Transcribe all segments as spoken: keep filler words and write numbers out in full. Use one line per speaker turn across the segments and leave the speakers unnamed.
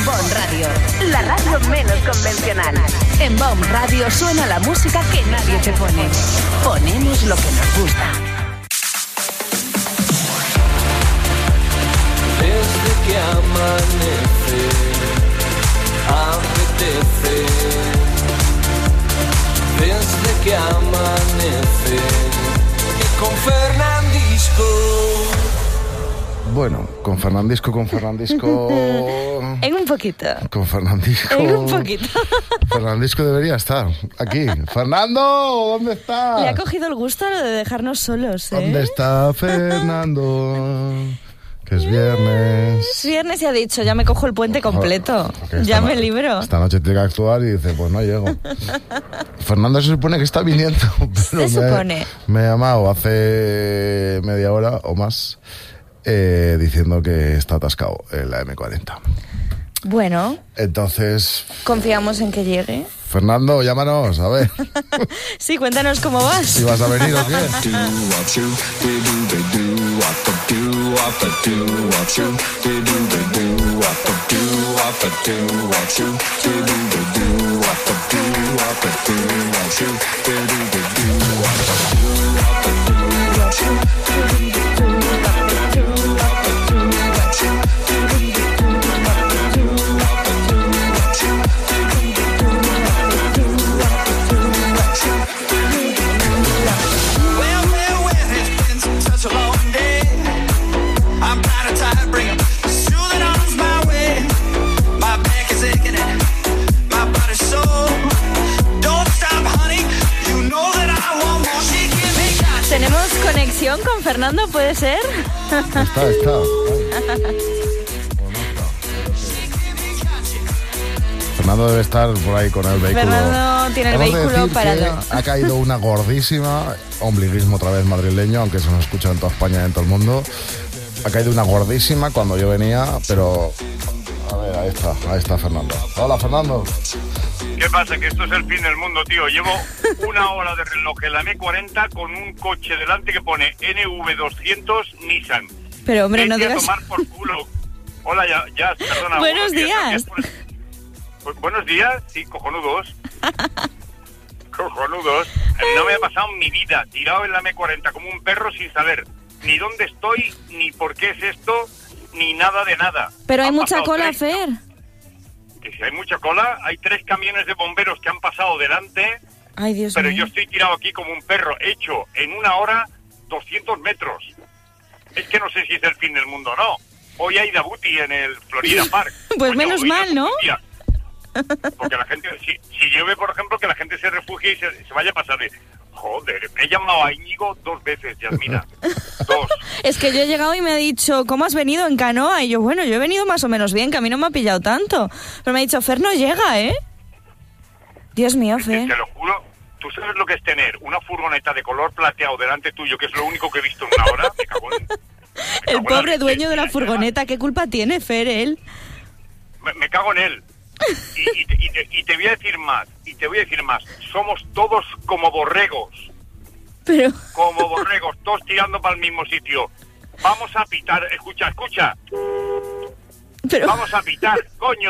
Bon Radio, la radio menos convencional. En Bon Radio suena la música que nadie te pone. Ponemos lo que nos gusta.
Desde que amanece, apetece. Desde que amanece, y con Fernandisco.
Bueno, con Fernandisco, con Fernandisco...
En un poquito.
Con Fernandisco...
En un poquito.
Fernandisco debería estar aquí. ¡Fernando! ¿Dónde está?
Le ha cogido el gusto lo de dejarnos solos, ¿eh?
¿Dónde está Fernando? Que es viernes.
Es viernes y ha dicho, ya me cojo el puente completo. Ya me libro.
Esta noche tiene que actuar y dice, pues no llego. Fernando se supone que está viniendo. Pero
se
me,
supone.
Me ha llamado hace media hora o más eh, diciendo que está atascado en la eme cuarenta.
Bueno.
Entonces...
Confiamos en que llegue.
Fernando, llámanos, a ver.
Sí, cuéntanos cómo vas.
¿Si vas a venir o qué?
¿Tenemos conexión con Fernando? ¿Puede ser?
Está, está. Fernando debe estar por ahí con el vehículo.
Fernando tiene el vehículo parado.
Ha caído una gordísima, ombliguismo otra vez madrileño, aunque se nos escucha en toda España y en todo el mundo. Ha caído una gordísima cuando yo venía, pero... A ver, ahí está, ahí está Fernando. Hola, Fernando.
¿Qué pasa? Que esto es el fin del mundo, tío. Llevo una hora de reloj en la eme cuarenta con un coche delante que pone ene ve doscientos Nissan.
Pero, hombre,
Vete
no digas...
a tomar por culo. Hola, ya, ya, perdona.
Buenos días.
Por... Pues, buenos días, sí, cojonudos. Cojonudos. No me ha pasado en mi vida, tirado en la eme cuarenta como un perro sin saber ni dónde estoy, ni por qué es esto, ni nada de nada.
Pero hay
Han
mucha cola,
tres...
Fer.
Que si hay mucha cola, hay tres camiones de bomberos que han pasado delante.
Ay, Dios
pero
mío.
yo estoy tirado aquí como un perro, hecho en una hora doscientos metros. Es que no sé si es el fin del mundo o no. Hoy hay Dabuti en el Florida Park.
Pues
Coño,
menos
hoy
mal, ¿no?
Día. Porque la gente, si, si llueve, por ejemplo, que la gente se refugie y se, se vaya a pasar de... Joder, he llamado a Íñigo dos veces, Yasmina. Dos.
Es que yo he llegado y me ha dicho, ¿cómo has venido en canoa? Y yo, bueno, yo he venido más o menos bien, que a mí no me ha pillado tanto. Pero me ha dicho, Fer no llega, ¿eh? Dios mío, Fer.
Te lo juro, ¿tú sabes lo que es tener una furgoneta de color plateado delante tuyo, que es lo único que he visto en una hora? Me cago en... Me
El
cago
pobre
en la
dueño de la
leche.
furgoneta, ¿qué culpa tiene, Fer, él?
Me, me cago en él. Y, y, te, y, te, y te voy a decir más, y te voy a decir más. Somos todos como borregos.
Pero...
Como borregos, todos tirando para el mismo sitio. Vamos a pitar, escucha, escucha.
Pero...
Vamos a pitar, coño.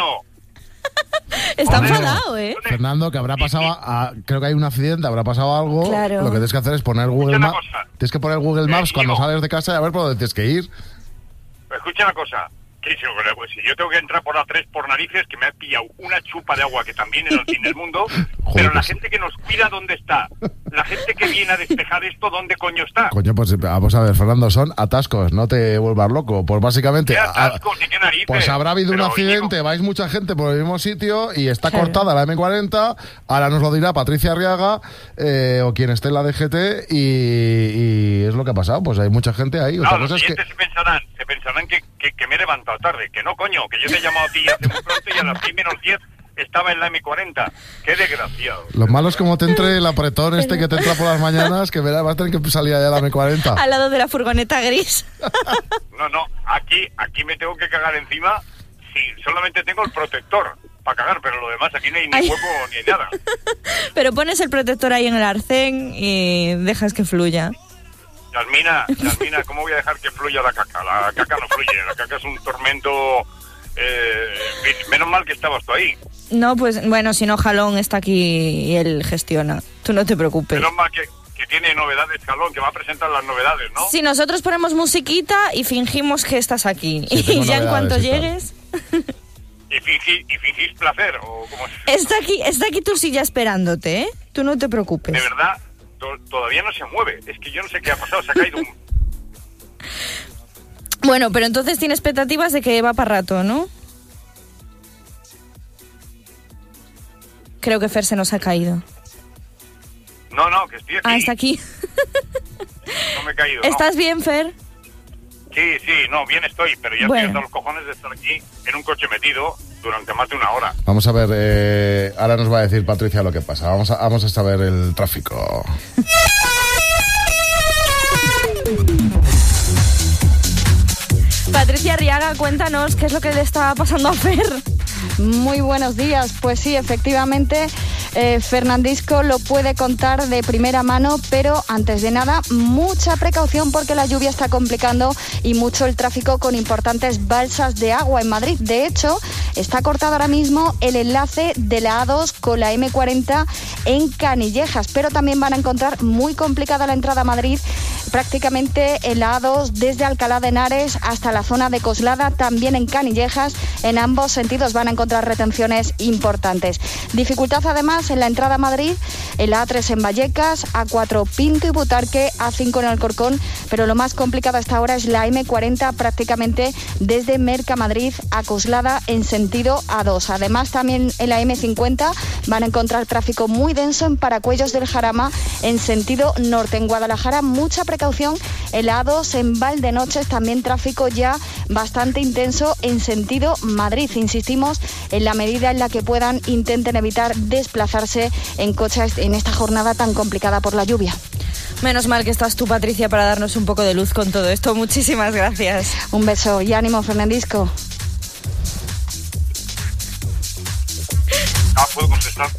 Está
Joder.
enfadado, ¿eh?
Fernando, que habrá pasado, a, creo que hay un accidente, habrá pasado algo.
Claro.
Lo que tienes que hacer es poner Google
una
Maps.
cosa.
Tienes que poner Google Maps
Eh,
cuando
Diego.
sales de casa y a ver por dónde tienes que ir.
Escucha una cosa. Que si, pues, si yo tengo que entrar por la tres por narices, que me ha pillado una chupa de agua que también es el fin del mundo, pero la
pues-
gente que nos cuida, ¿dónde está? La gente que viene a despejar esto, ¿dónde coño está?
Coño, pues vamos a ver, Fernando, son atascos, no te vuelvas loco. Pues básicamente...
¿Qué
a-
atascos y qué narices?
Pues habrá habido un
Pero,
accidente,
Íñigo,
vais mucha gente por el mismo sitio y está
Claro.
cortada la eme cuarenta, ahora nos lo dirá Patricia Arriaga eh, o quien esté en la de ge te y, y es lo que ha pasado, pues hay mucha gente ahí. Otra
No, los
cosa es que...
clientes se pensarán, se pensarán que, que, que me he levantado tarde, que no, coño, que yo te he llamado a ti hace muy pronto y a las seis menos diez estaba en la eme cuarenta. Qué desgraciado.
Lo malo es como te entre el apretón este que te entra por las mañanas, que verás, vas a tener que salir allá de la eme cuarenta.
Al lado de la furgoneta gris.
No, no, aquí, aquí me tengo que cagar encima si solamente tengo el protector para cagar, pero lo demás aquí no hay ni
Ay.
huevo ni nada.
Pero pones el protector ahí en el arcén y dejas que fluya.
Yasmina, Yasmina, ¿cómo voy a dejar que fluya la caca? La caca no fluye, la caca es un tormento, eh, en fin, menos mal que estabas tú ahí.
No, pues bueno, si no, Jalón está aquí y él gestiona. Tú no te preocupes.
Menos mal que, que tiene novedades, Jalón, que va a presentar las novedades, ¿no?
Si nosotros ponemos musiquita y fingimos que estás aquí.
Sí,
y ya en cuanto
y
llegues...
¿Y, fingi, ¿Y fingís placer? ¿O cómo es?
Está aquí, está aquí tu silla esperándote, ¿eh? Tú no te preocupes.
De verdad, to- todavía no se mueve. Es que yo no sé qué ha pasado, se ha caído un...
Bueno, pero entonces tiene expectativas de que va para rato, ¿no? Creo que Fer se nos ha caído.
No, no, que estoy aquí.
Ah, está aquí.
No me he caído, ¿no?
¿Estás bien, Fer?
Sí, sí, no, bien estoy, pero ya
Bueno.
estoy hasta los cojones de estar aquí en un coche metido durante más de una hora.
Vamos a ver, eh, ahora nos va a decir Patricia lo que pasa. Vamos a, vamos a saber el tráfico.
Patricia Arriaga, cuéntanos qué es lo que le está pasando a Fer.
Muy buenos días. Pues sí, efectivamente, eh, Fernandisco lo puede contar de primera mano, pero antes de nada, mucha precaución porque la lluvia está complicando y mucho el tráfico con importantes balsas de agua en Madrid. De hecho, está cortado ahora mismo el enlace de la A dos con la eme cuarenta en Canillejas, pero también van a encontrar muy complicada la entrada a Madrid, prácticamente en la A dos desde Alcalá de Henares hasta la zona de Coslada, también en Canillejas. En ambos sentidos van a encontrar retenciones importantes. Dificultad además en la entrada a Madrid, en la A tres en Vallecas, A cuatro Pinto y Butarque, A cinco en Alcorcón, pero lo más complicado hasta ahora es la eme cuarenta prácticamente desde Mercamadrid a Coslada en sentido A dos. Además también en la eme cincuenta van a encontrar tráfico muy denso en Paracuellos del Jarama en sentido norte. En Guadalajara mucha precaución en la A dos en Valdenoches, también tráfico ya bastante intenso en sentido Madrid. Insistimos, en la medida en la que puedan, intenten evitar desplazarse en coches en esta jornada tan complicada por la lluvia.
Menos mal que estás tú, Patricia, para darnos un poco de luz con todo esto. Muchísimas gracias.
Un beso y ánimo, Fernandisco.
Ah, ¿puedo contestar?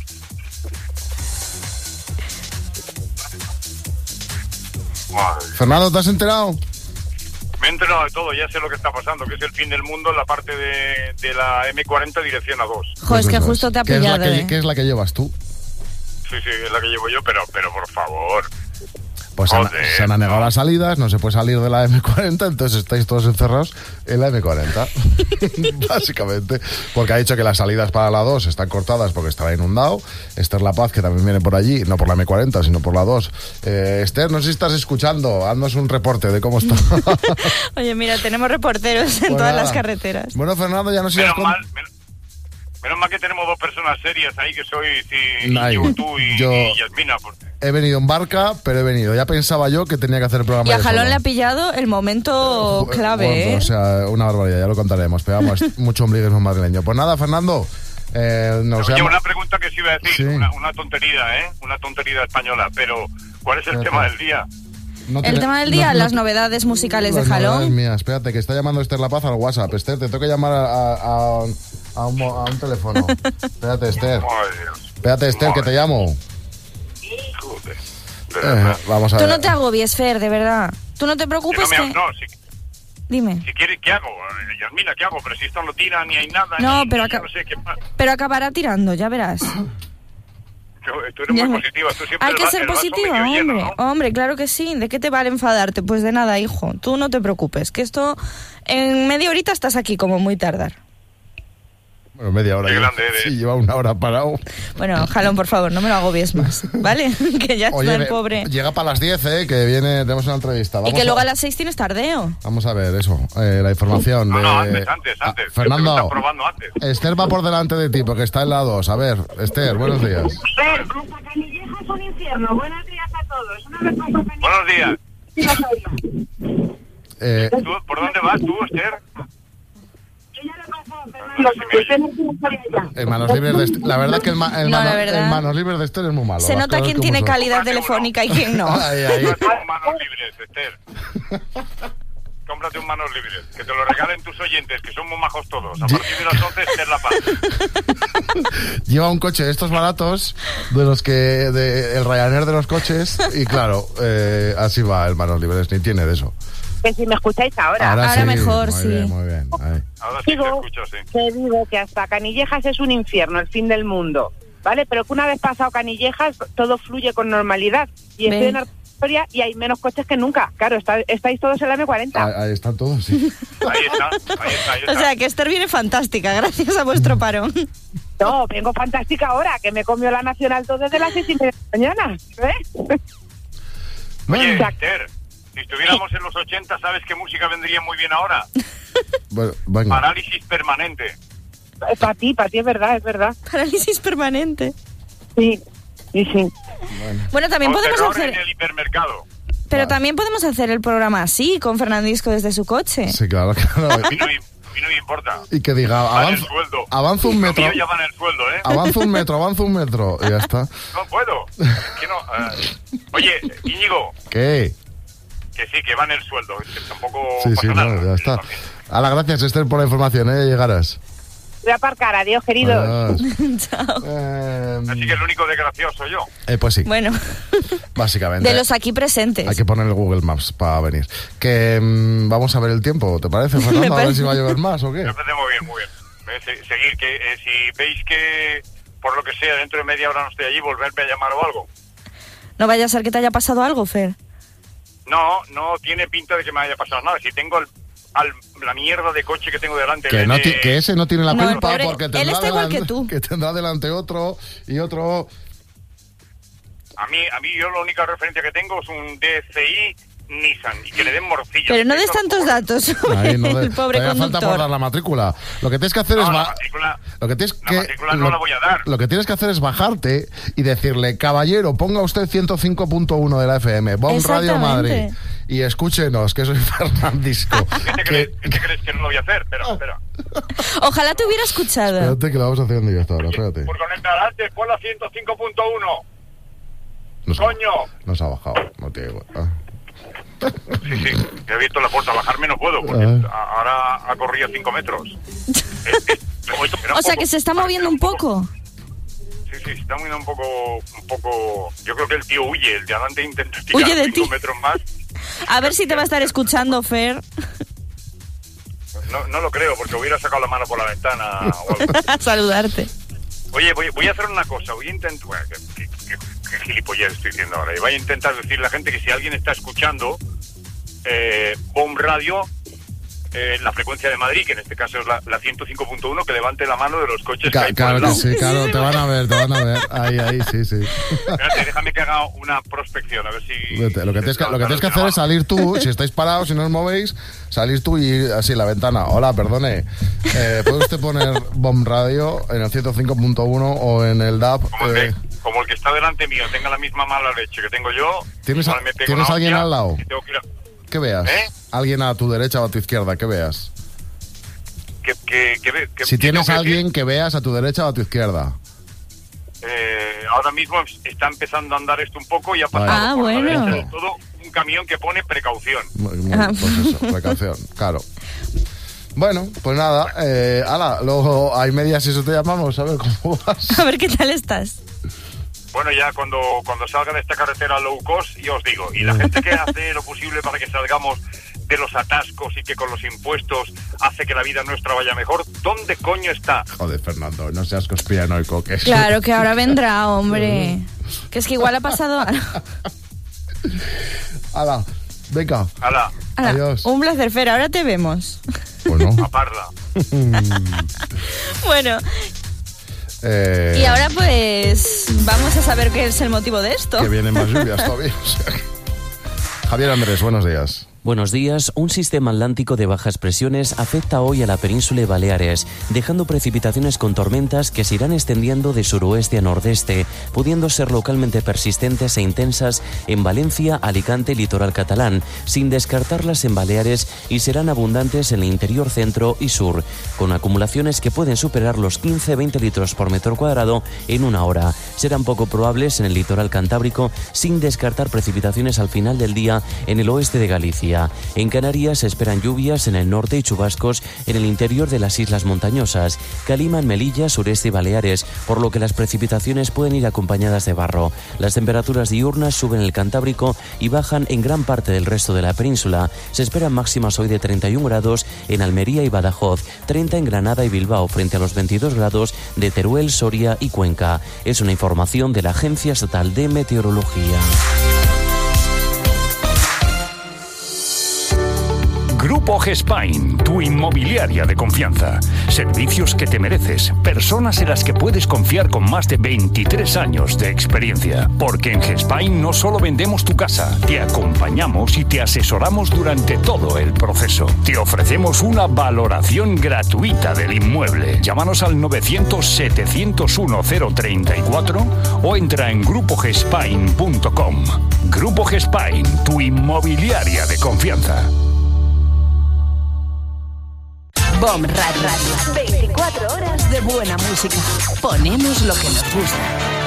Madre.
Fernando, ¿te has enterado?
Me he enterado de todo, ya sé lo que está pasando, que es el fin del mundo en la parte de, de la eme cuarenta dirección A dos.
Jo, es que
Pues eso
justo te ha
¿Qué es la
pillado,
que-
¿eh?
¿Qué es la que llevas tú?
Sí, sí, es la que llevo yo, pero, pero por favor.
Pues se han,
Joder,
se han anegado
no.
las salidas, no se puede salir de la eme cuarenta, entonces estáis todos encerrados en la eme cuarenta. Básicamente. Porque ha dicho que las salidas para la dos están cortadas porque estaba inundado. Esther La Paz, que también viene por allí, no por la eme cuarenta, sino por la dos. Eh, Esther, no sé si estás escuchando, haznos un reporte de cómo está.
Oye, mira, tenemos reporteros en
Pues
todas
nada.
las carreteras.
Bueno, Fernando, ya no sigas
Menos
con...
mal, menos, menos mal que tenemos dos personas serias ahí, que soy sí,
Nay,
yo, tú y,
yo-
y Yasmina. Porque...
He venido en barca, pero he venido. Ya pensaba yo que tenía que hacer el programa
Y a
yo
Jalón
solo.
le ha pillado el momento clave,
Bueno,
¿eh?
O sea, una barbaridad, ya lo contaremos. Pero vamos, mucho ombliguismo madrileño. Pues nada, Fernando. Eh, nos
Oye,
llama-
una pregunta que sí iba a decir,
Sí.
una, una tontería, ¿eh? Una tontería española, pero ¿cuál es el
Espérate.
tema del día?
No
El
tiene-
tema del
no-
día,
no-
las novedades musicales de
las novedades
Jalón.
mías. Espérate, que está llamando Esther La Paz al WhatsApp. Esther, te tengo que llamar a, a- a un, mo- a un teléfono. Espérate, Esther.
Madre Dios.
Espérate, Esther, que te llamo.
Joder. De
Eh,
verdad.
vamos a
Tú
ver.
no te agobies, Fer, de verdad. Tú no te
Si
preocupes
no, me-
que...
no, si,
Dime.
si quieres, ¿qué hago? Eh, Yasmina, ¿qué hago? Pero si esto no tira ni hay nada,
No,
ni,
pero
ni yo
acá-
no sé qué más.
Pero acabará tirando, ya verás.
Yo- Tú eres
Ya
muy
me-
positiva, tú siempre
Hay
el
que
va-
ser
el vaso
positiva,
medio lleno,
hombre.
¿no?
Hombre, claro que sí. ¿De qué te vale enfadarte? Pues de nada, hijo. Tú no te preocupes, que esto en media horita estás aquí como muy tardar.
Bueno, media hora.
Qué
ya.
grande eres.
Sí, lleva una hora parado.
Bueno, Jalón, por favor, no me lo agobies más, ¿vale? Que ya
Oye,
está el
ve-
pobre.
llega para las diez, ¿eh? Que viene, tenemos una entrevista.
Y
Vamos
que
a-
luego a las seis tienes tardeo.
Vamos a ver eso, eh, la información.
No,
de...
no, antes, antes,
Ah,
antes.
Fernando,
Yo te lo estaba probando antes.
Esther va por delante de ti porque está en la dos. A ver, Esther, buenos días.
Fer, hasta Canillejas es un infierno. Buenos días a todos. Una vez más por
Buenos días.
Canillejas.
Eh,
¿Tú, ¿Por dónde vas tú, Esther?
Yo ya lo conozco, Fernando, porque usted no tiene historia ya.
en manos libres de Esther. La verdad que el, ma- el
No,
mano-
la verdad.
el manos libres de Esther es muy malo.
Se
las
nota
cosas
quién
como
tiene
son.
calidad telefónica y quién no.
Ay, ay.
Cómprate un manos libres, Esther. Cómprate un manos libres. Que te lo regalen tus oyentes, que son muy majos todos. A partir de las once, Esther La Paz.
Lleva un coche de estos baratos, de los que. De, el Ryanair de los coches. Y claro, eh, así va el manos libres, ni tiene de eso.
Que si me escucháis ahora.
Ahora
sí,
mejor,
muy
sí.
Bien, muy bien. Ahí.
Ahora sí te
Digo,
escucho, sí.
que digo que hasta Canillejas es un infierno, el fin del mundo, ¿vale? Pero que una vez pasado Canillejas, todo fluye con normalidad. Y estoy
Ven.
en Artoria y hay menos coches que nunca. Claro, está, estáis todos en la eme cuarenta.
Ahí, ahí están todos, sí.
Ahí está, ahí está, ahí está.
O sea, que Esther viene fantástica, gracias a vuestro parón.
No, vengo fantástica ahora, que me comió la Nacional dos desde las seis y media de la mañana, ¿ves?
Oye,
Bueno,
Esther, si estuviéramos en los ochenta, ¿sabes qué música vendría muy bien ahora?
bueno, venga.
Parálisis permanente.
Para ti, para ti es verdad, es verdad.
Parálisis permanente.
Sí, sí, sí.
Bueno, también
O
podemos
terror
hacer...
en el hipermercado.
Pero
Vale.
también podemos hacer el programa así, con Fernandisco desde su coche.
Sí, claro, claro.
A mí no, me- a mí no me importa.
Y que diga,
Va en el
avanza,
sueldo.
avanza un
Lo
metro.
mío ya va en el sueldo, ¿eh?
Avanza un metro, avanza un metro. Y ya está.
No puedo. Es que no. eh. Oye, Íñigo,
¿Qué?
que sí, que va en el sueldo. Es que tampoco
Sí,
pasa
sí,
nada.
no, ya está. Hala, gracias, Esther, por la información, ¿eh? Llegarás.
Voy a aparcar, adiós, queridos.
Adiós.
Chao.
Eh,
Así que el único desgraciado soy yo.
eh, pues sí,
Bueno,
básicamente.
de los aquí presentes.
Hay que poner el Google Maps para venir. Que mm, vamos a ver el tiempo, ¿te parece, Fernando?
Me
A ver
parece.
si va a llover más o qué.
Me parece muy bien, muy bien. Eh, se- seguir, que eh, si veis que, por lo que sea, dentro de media hora no estoy allí, volverme a llamar o algo.
No vaya a ser que te haya pasado algo, Fer.
No, no tiene pinta de que me haya pasado nada. Si tengo el, al, la mierda de coche que tengo delante...
Que,
el
no
N-
ti- que ese no tiene la
No, el
culpa
pobre-
porque
él
tendrá,
está igual
delante,
que tú.
que tendrá delante otro y otro.
A mí, a mí yo la única referencia que tengo es un D C I Nissan y que le den morcilla.
Pero no des
Eso,
tantos
joder.
datos sobre
Ahí no de-
el pobre
todavía falta por
conductor.
dar la matrícula. Lo que tienes que hacer es
No, la
ba-
matrícula,
lo que tienes
la
que
matrícula no
lo-
la voy a dar.
Lo que tienes que hacer es bajarte y decirle, caballero, ponga usted ciento cinco punto uno de la F M, Bon Radio Madrid,
Exactamente.
y escúchenos, que soy Fernandisco.
¿Qué te,
que,
crees, ¿Qué te crees que no lo voy a hacer? Espera, espera.
Ojalá te hubiera escuchado.
espérate que lo vamos haciendo ya hasta ahora, espérate.
Por conectar antes, pon la ciento cinco punto uno.
Nos,
¡Coño!
nos ha bajado, no tiene igual. Ah.
Sí, sí, he abierto la puerta. Bajarme no puedo, porque
Ah.
a- ahora ha corrido cinco metros. Eh, eh, oye, era un
O sea,
poco-
que se está moviendo un poco.
Sí, sí, se está moviendo un poco, un poco... Yo creo que el tío huye, el de adelante intenta
Huye
tirar
de
cinco
ti.
metros más.
A ver si te va a estar escuchando, Fer.
No, no lo creo, porque hubiera sacado la mano por la ventana o algo.
A saludarte.
Oye, voy, voy a hacer una cosa, voy a intentar... Bueno, qué, qué, qué- qué gilipollez estoy diciendo ahora. Y voy a intentar decirle a la gente que si alguien está escuchando eh, Bon Radio, eh, la frecuencia de Madrid, que en este caso es la, la ciento cinco punto uno, que levante la mano de los coches que
Ca-
hay por
claro
el
que
lado.
sí, claro, te van a ver, te van a ver. Ahí, ahí, sí, sí.
Espérate, déjame que haga una prospección, a ver si...
Vete, Lo que tienes que, lo que, tienes que hacer es salir tú, si estáis parados, si no os movéis, salir tú y ir así en la ventana. Hola, perdone. Eh, ¿Puede usted poner Bomb Radio en el ciento cinco punto uno o en el D A B?
Como el,
Eh,
que, como el que está delante mío tenga la misma mala leche que tengo yo...
¿Tienes a-
igual me pego
¿tienes
una
alguien
hostia
al lado?
y tengo que ir a-
¿Qué veas?
¿Eh?
Alguien a tu derecha o a tu izquierda, que veas.
que, que, que, ve- que-
Si
que
tienes
tengo
a
que decir,
alguien que veas a tu derecha o a tu izquierda.
eh, ahora mismo está empezando a andar esto un poco y ha pasado
Ah,
por la
bueno.
derecha de todo un camión que pone precaución.
Muy- muy-
Ah.
Pues eso, precaución, claro. Bueno, pues nada, eh, ala, luego hay medias y eso te llamamos, a ver cómo vas.
A ver qué tal estás.
Bueno, ya cuando, cuando salga de esta carretera low cost, yo os digo, y la gente que hace lo posible para que salgamos de los atascos y que con los impuestos hace que la vida nuestra vaya mejor, ¿dónde coño está?
Joder, Fernando, no seas conspiranoico, que es...
Claro que ahora vendrá, hombre. Que es que igual ha pasado algo.
Ala, venga.
Ala,
Ala,
Adiós.
un placer, Fer. Ahora te vemos.
Bueno,
a parla.
Bueno,
eh,
y ahora pues vamos a saber qué es el motivo de esto.
que vienen más lluvias todavía. o sea que- Javier Andrés, buenos días.
Buenos días. Un sistema atlántico de bajas presiones afecta hoy a la península de Baleares, dejando precipitaciones con tormentas que se irán extendiendo de suroeste a nordeste, pudiendo ser localmente persistentes e intensas en Valencia, Alicante y litoral catalán, sin descartarlas en Baleares, y serán abundantes en el interior centro y sur, con acumulaciones que pueden superar los quince a veinte litros por metro cuadrado en una hora. Serán poco probables en el litoral cantábrico, sin descartar precipitaciones al final del día en el oeste de Galicia. día. En Canarias se esperan lluvias en el norte y chubascos en el interior de las islas montañosas. Caliman, Melilla, sureste y Baleares, por lo que las precipitaciones pueden ir acompañadas de barro. Las temperaturas diurnas suben en el Cantábrico y bajan en gran parte del resto de la península. Se esperan máximas hoy de treinta y un grados en Almería y Badajoz, treinta en Granada y Bilbao, frente a los veintidós grados de Teruel, Soria y Cuenca. Es una información de la Agencia Estatal de Meteorología.
Grupo Gespain, tu inmobiliaria de confianza. Servicios que te mereces, personas en las que puedes confiar con más de veintitrés años de experiencia. Porque en Gespain no solo vendemos tu casa, te acompañamos y te asesoramos durante todo el proceso. Te ofrecemos una valoración gratuita del inmueble. Llámanos al novecientos, setecientos uno, cero treinta y cuatro o entra en grupo gespain punto com. Grupo Gespain, tu inmobiliaria de confianza.
BOM Radio. veinticuatro horas de buena música. Ponemos lo que nos gusta.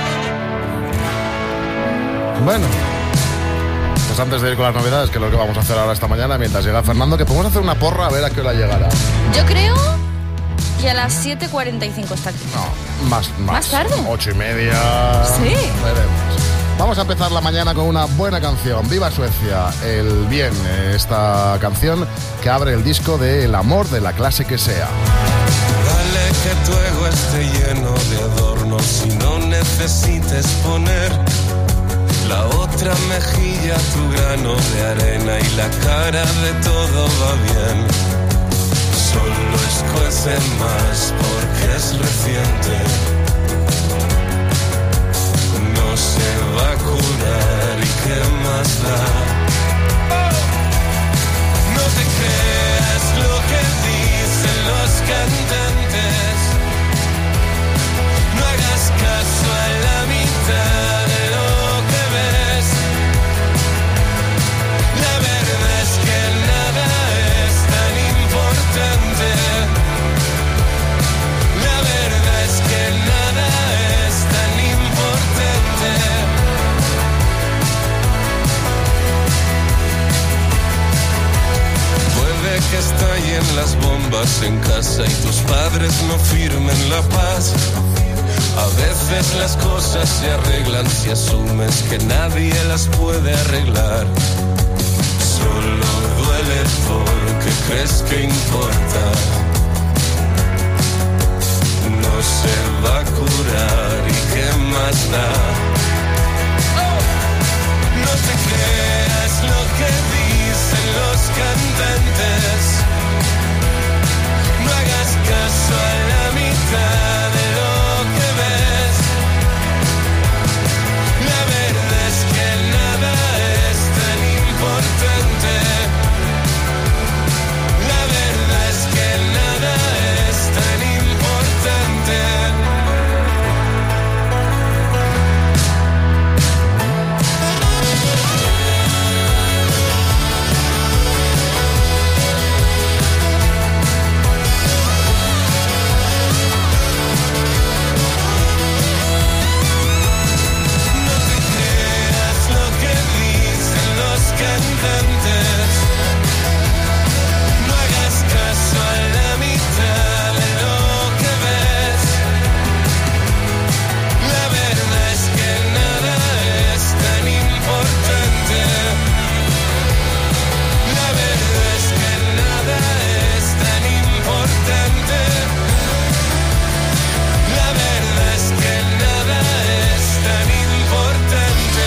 Bueno, pues antes de ir con las novedades, que es lo que vamos a hacer ahora esta mañana, mientras llega Fernando, que podemos hacer una porra a ver a qué hora llegará.
Yo creo que a las siete cuarenta y cinco está aquí.
No, más, más.
¿Más tarde?
Ocho y media.
Sí.
Veremos. Vamos a empezar la mañana con una buena canción. ¡Viva Suecia! El bien, esta canción que abre el disco de El amor de la clase que sea.
Dale que tu ego esté lleno de adornos y no necesites poner la otra mejilla, tu grano de arena y la cara de todo va bien. Solo escuece más porque es reciente. No se va a curar y qué más da. No te creas lo que dicen los cantantes. No hagas caso a la mitad de lo que ves. La verdad es que nada es tan importante. La verdad es que nada es tan importante. Puede que estallen las bombas en casa y tus padres no firmen la paz. A veces las cosas se arreglan si asumes que nadie las puede arreglar. Solo duele porque crees que importa. No se va a curar y qué más da. No te creas lo que dicen los cantantes. No hagas caso a la mitad de lo que ves. La verdad es que nada es tan importante. La verdad es que nada es tan importante. Cantantes, no hagas caso a la mitad de lo que ves. La verdad es que nada es tan importante. La verdad es que nada es tan importante. La verdad es que nada es tan importante.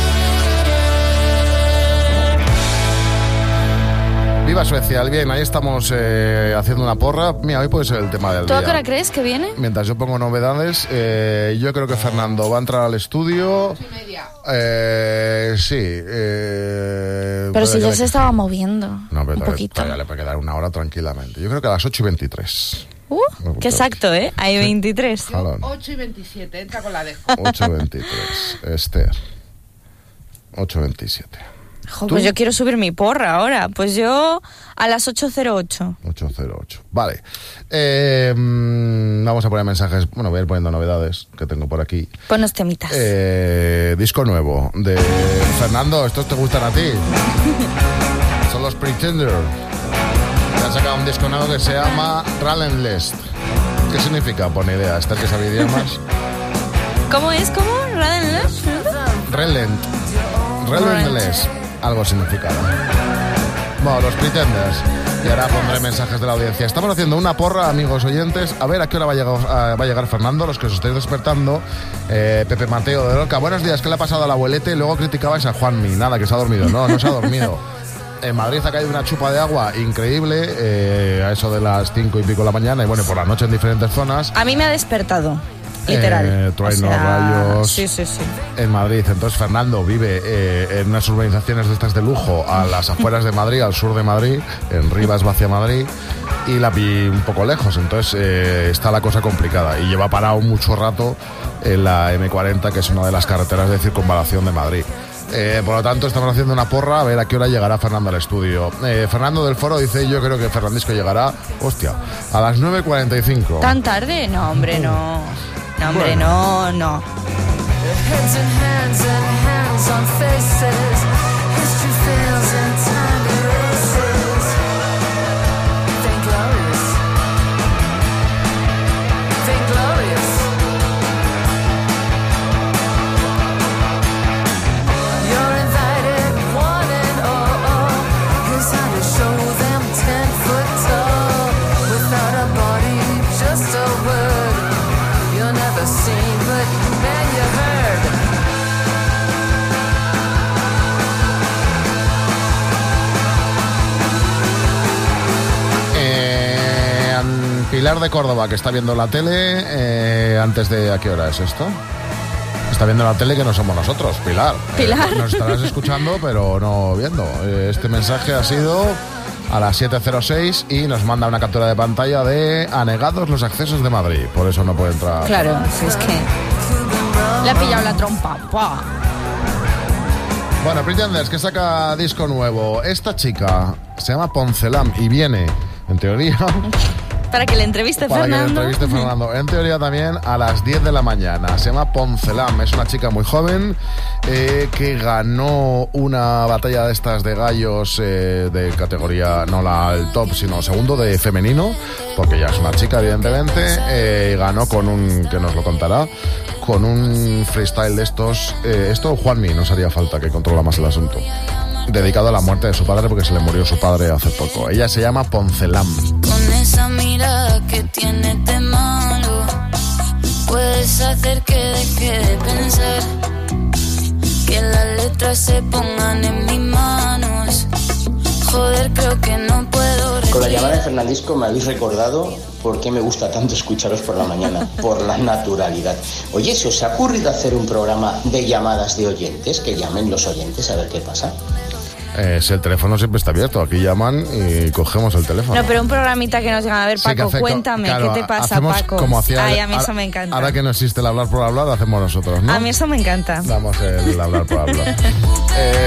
¡Viva Suecia! Bien, ahí estamos eh, haciendo una porra. Mira, hoy puede ser el tema del
¿Tú
día.
a qué hora crees que viene?
Mientras yo pongo novedades, eh, yo creo que Fernando va a entrar al estudio. Ocho y media. Eh, sí. Eh,
Pero si ya
le...
se estaba moviendo
no, pero
un poquito.
Todavía le puede quedar una hora tranquilamente. Yo creo que a las ocho y veintitrés.
Uh, qué exacto, ¿eh? Hay veintitrés.
Jalón.
ocho y veintisiete, entra con la dejo.
ocho y veintitrés. Esther. ocho y veintisiete.
Jo, pues yo quiero subir mi porra ahora. Pues yo a las ocho cero ocho.
ocho cero ocho. Vale. Eh, vamos a poner mensajes. Bueno, voy a ir poniendo novedades que tengo por aquí.
Ponos temitas.
Eh, disco nuevo de Fernando. ¿Estos te gustan a ti? Son son los Pretender. Que han sacado un disco nuevo que se llama Relentless. ¿Qué significa? Pues ni idea, este que sabe idiomas.
¿Cómo es? ¿Cómo? ¿Relentless?
Relent. Relentless. Algo significa. Bueno, los Pretenders. Y ahora pondré mensajes de la audiencia. Estamos haciendo una porra, amigos oyentes. A ver a qué hora va a llegar, uh, va a llegar Fernando, los que os estáis despertando. Eh, Pepe Mateo de Lorca. Buenos días, ¿qué le ha pasado al abuelete? Luego criticabais a Juanmi. Nada, que se ha dormido. No, no se ha dormido. En Madrid ha caído una chupa de agua increíble, eh, a eso de las cinco y pico de la mañana. Y bueno, por la noche en diferentes zonas.
A mí me ha despertado. Literal.
Eh, truenos,
o sea,
rayos.
Sí, sí, sí.
En Madrid. Entonces Fernando vive eh, en unas urbanizaciones de estas de lujo a las afueras de Madrid, al sur de Madrid, en Rivas hacia Madrid, y la vi un poco lejos. Entonces eh, está la cosa complicada y lleva parado mucho rato en la eme cuarenta, que es una de las carreteras de circunvalación de Madrid. Eh, por lo tanto, estamos haciendo una porra a ver a qué hora llegará Fernando al estudio. Eh, Fernando del Foro dice: yo creo que Fernandisco llegará, hostia, a las nueve cuarenta y cinco.
¿Tan tarde? No, hombre, no. No, hombre, bueno. no, no.
Pilar de Córdoba, que está viendo la tele, eh, antes de... ¿A qué hora es esto? Está viendo la tele, que no somos nosotros, Pilar.
Pilar.
Eh, nos estarás escuchando, pero no viendo. Eh, este mensaje ha sido a las siete cero seis y nos manda una captura de pantalla de anegados los accesos de Madrid. Por eso no puede entrar.
Claro, si es que le ha pillado la trompa. ¡Pua!
Bueno, Pretenders, que saca disco nuevo. Esta chica se llama Poncelam y viene, en teoría...
Para que le entreviste
Para
Fernando.
que le entreviste Fernando. En teoría también a las diez de la mañana. Se llama Poncelam. Es una chica muy joven eh, que ganó una batalla de estas de gallos eh, de categoría, no la el top, sino segundo de femenino, porque ya es una chica, evidentemente. Eh, ganó con un, que nos lo contará, con un freestyle de estos. Eh, esto Juanmi nos haría falta, que controla más el asunto. Dedicado a la muerte de su padre, porque se le murió su padre hace poco. Ella se llama Poncelam.
Con esa mirada que tienes de malo, puedes hacer que deje de pensar, que las letras se pongan en mis manos. Joder, creo que no puedo.
Con la llamada de Fernandisco me habéis recordado por qué me gusta tanto escucharos por la mañana, por la naturalidad. Oye, ¿se os ha ocurrido hacer un programa de llamadas de oyentes? Que llamen los oyentes a ver qué pasa.
Eh, si el teléfono siempre está abierto, aquí llaman y cogemos el teléfono.
No, pero un programita que nos digan, a ver, Paco,
sí,
cuéntame,
claro,
¿qué te pasa,
hacemos
Paco?
Como hacía,
Ay, a mí
ahora,
eso me encanta.
Ahora que no existe el hablar por hablar, hacemos nosotros, ¿no?
A mí eso me encanta.
Damos el hablar por hablar. eh...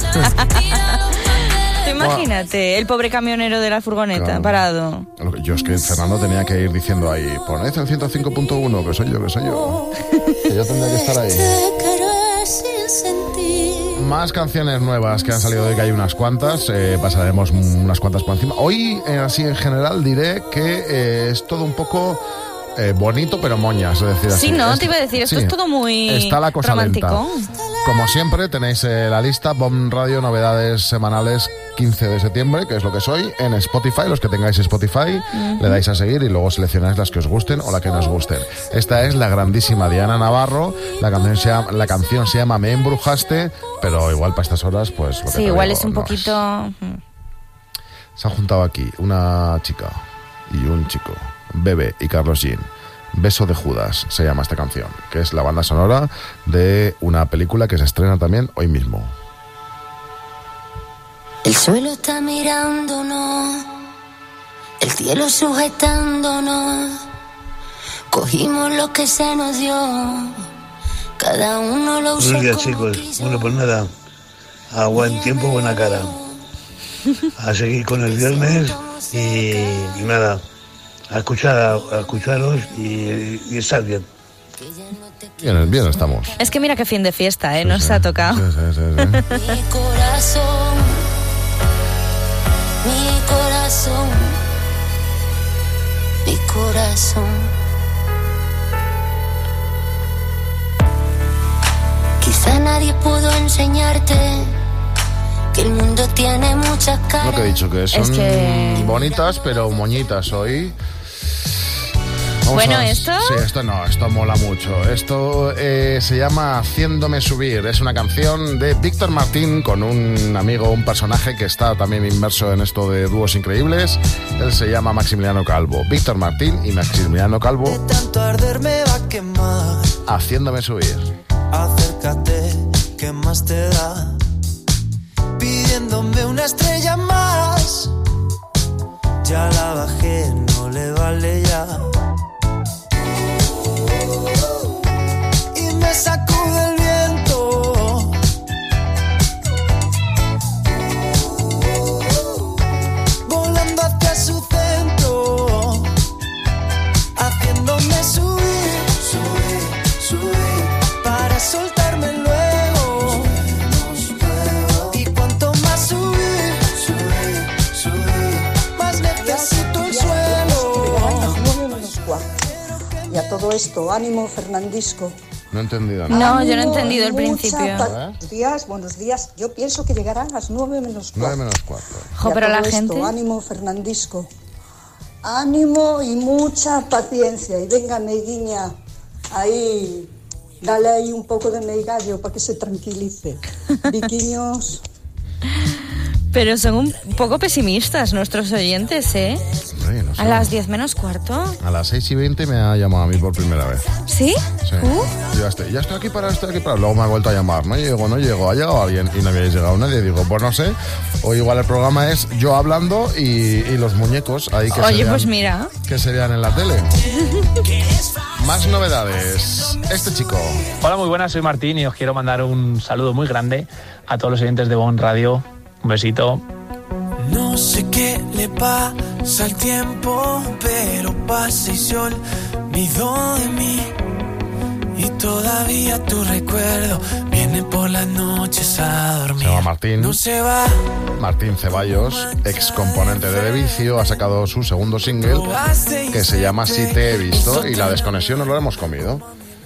Tú imagínate, el pobre camionero de la furgoneta,
Claro.
parado.
Yo es que Fernando tenía que ir diciendo ahí, poned el ciento cinco punto uno, que soy yo, que soy yo. Que yo tendría que estar ahí. Más canciones nuevas que han salido hoy, que hay unas cuantas, eh, pasaremos unas cuantas por encima. Hoy, eh, así en general, diré que eh, es todo un poco eh, bonito, pero moñas, es decir,
Sí,
así.
no,
Es-
te iba a decir, esto
sí,
es todo muy
está la cosa
romanticón.
lenta. Como siempre, tenéis eh, la lista Bomb Radio, novedades semanales, quince de septiembre, que es lo que soy, en Spotify. Los que tengáis Spotify,
Ujú.
le dais a seguir y luego seleccionáis las que os gusten o la que no os gusten. Esta es la grandísima Diana Navarro. La canción se llama, la canción se llama Me embrujaste, pero igual para estas horas, pues... Lo que
Sí,
te
igual
digo,
es un
no
poquito...
Se han juntado aquí una chica y un chico, Bebe y Carlos Jean. Beso de Judas se llama esta canción, que es la banda sonora de una película que se estrena también hoy mismo.
El suelo está mirándonos, el cielo sujetándonos. Cogimos lo que se nos dio, cada uno lo usó
Buenos días,
como
chicos.
quiso.
Bueno, pues nada, a buen tiempo, buena cara. A seguir con el viernes y, y nada, a escuchar a, a escucharos y, y estar bien.
Bien, bien estamos.
Es que mira qué fin de fiesta, ¿eh? Nos ha tocado.
Sí, sí, sí, sí.
Mi corazón Mi corazón, mi corazón. Quizá nadie pudo enseñarte que el mundo tiene muchas caras.
Lo que he dicho, que son
Es que-
bonitas, pero moñitas hoy. Vamos
Bueno,
a-
¿esto?
Sí, esto no, esto mola mucho. Esto eh, se llama Haciéndome Subir. Es una canción de Víctor Martín con un amigo, un personaje que está también inmerso en esto de dúos increíbles. Él se llama Maximiliano Calvo. Víctor Martín y Maximiliano Calvo,
Tanto arder me va a quemar.
Haciéndome Subir.
Acércate, ¿qué más te da? Pidiéndome una estrella más. Ya la bajé, no le vale ya. Y me sacude el viento. Volando hacia su centro. Haciéndome subir, subir, subir. Para soltarme luego. Y cuanto más subir, subir, subir, más necesito el suelo.
Y a todo esto, ánimo, Fernandisco.
No he entendido
No,
nada.
yo no he entendido el
Mucha
principio.
pa- Buenos días, buenos días. Yo pienso que llegarán a las nueve menos cuatro.
nueve menos cuatro.
Jo,
Y a
pero la
todo esto,
gente-
ánimo, Fernandisco. Ánimo y mucha paciencia. Y venga, Meiguiña, ahí, dale ahí un poco de meigallo para que se tranquilice. Viquiños.
Pero son un poco pesimistas nuestros oyentes, ¿eh?
Hombre, no sé.
A las diez menos cuarto.
A las seis y veinte me ha llamado a mí por primera vez.
¿Sí?
Sí.
Uh.
Ya estoy, ya estoy aquí para, estoy aquí para. Luego me ha vuelto a llamar. No llego, no llego. Ha llegado alguien y no había llegado nadie. Digo, pues no sé. O igual el programa es yo hablando y, y los muñecos ahí que se
Oye,
vean-
pues mira.
que se vean en la tele. Más novedades. Este chico.
Hola, muy buenas, soy Martín y os quiero mandar un saludo muy grande a todos los oyentes de Bon Radio. Un besito.
No sé qué le pasa al tiempo, pero pasa y se olvidó de mí. Y todavía tu recuerdo viene por las noches a dormir.
Se llama Martín.
No se va.
Martín Ceballos, ex componente de De Vicio, ha sacado su segundo single que se llama Si te he visto y la desconexión nos lo hemos comido.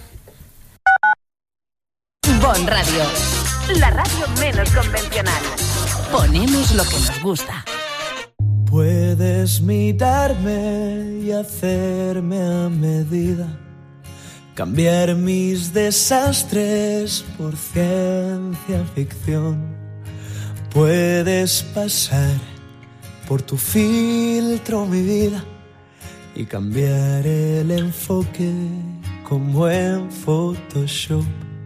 Bon Radio, la radio menos convencional. Ponemos lo que nos gusta.
Puedes mirarme y hacerme a medida, cambiar mis desastres por ciencia ficción. Puedes pasar por tu filtro mi vida y cambiar el enfoque como en Photoshop.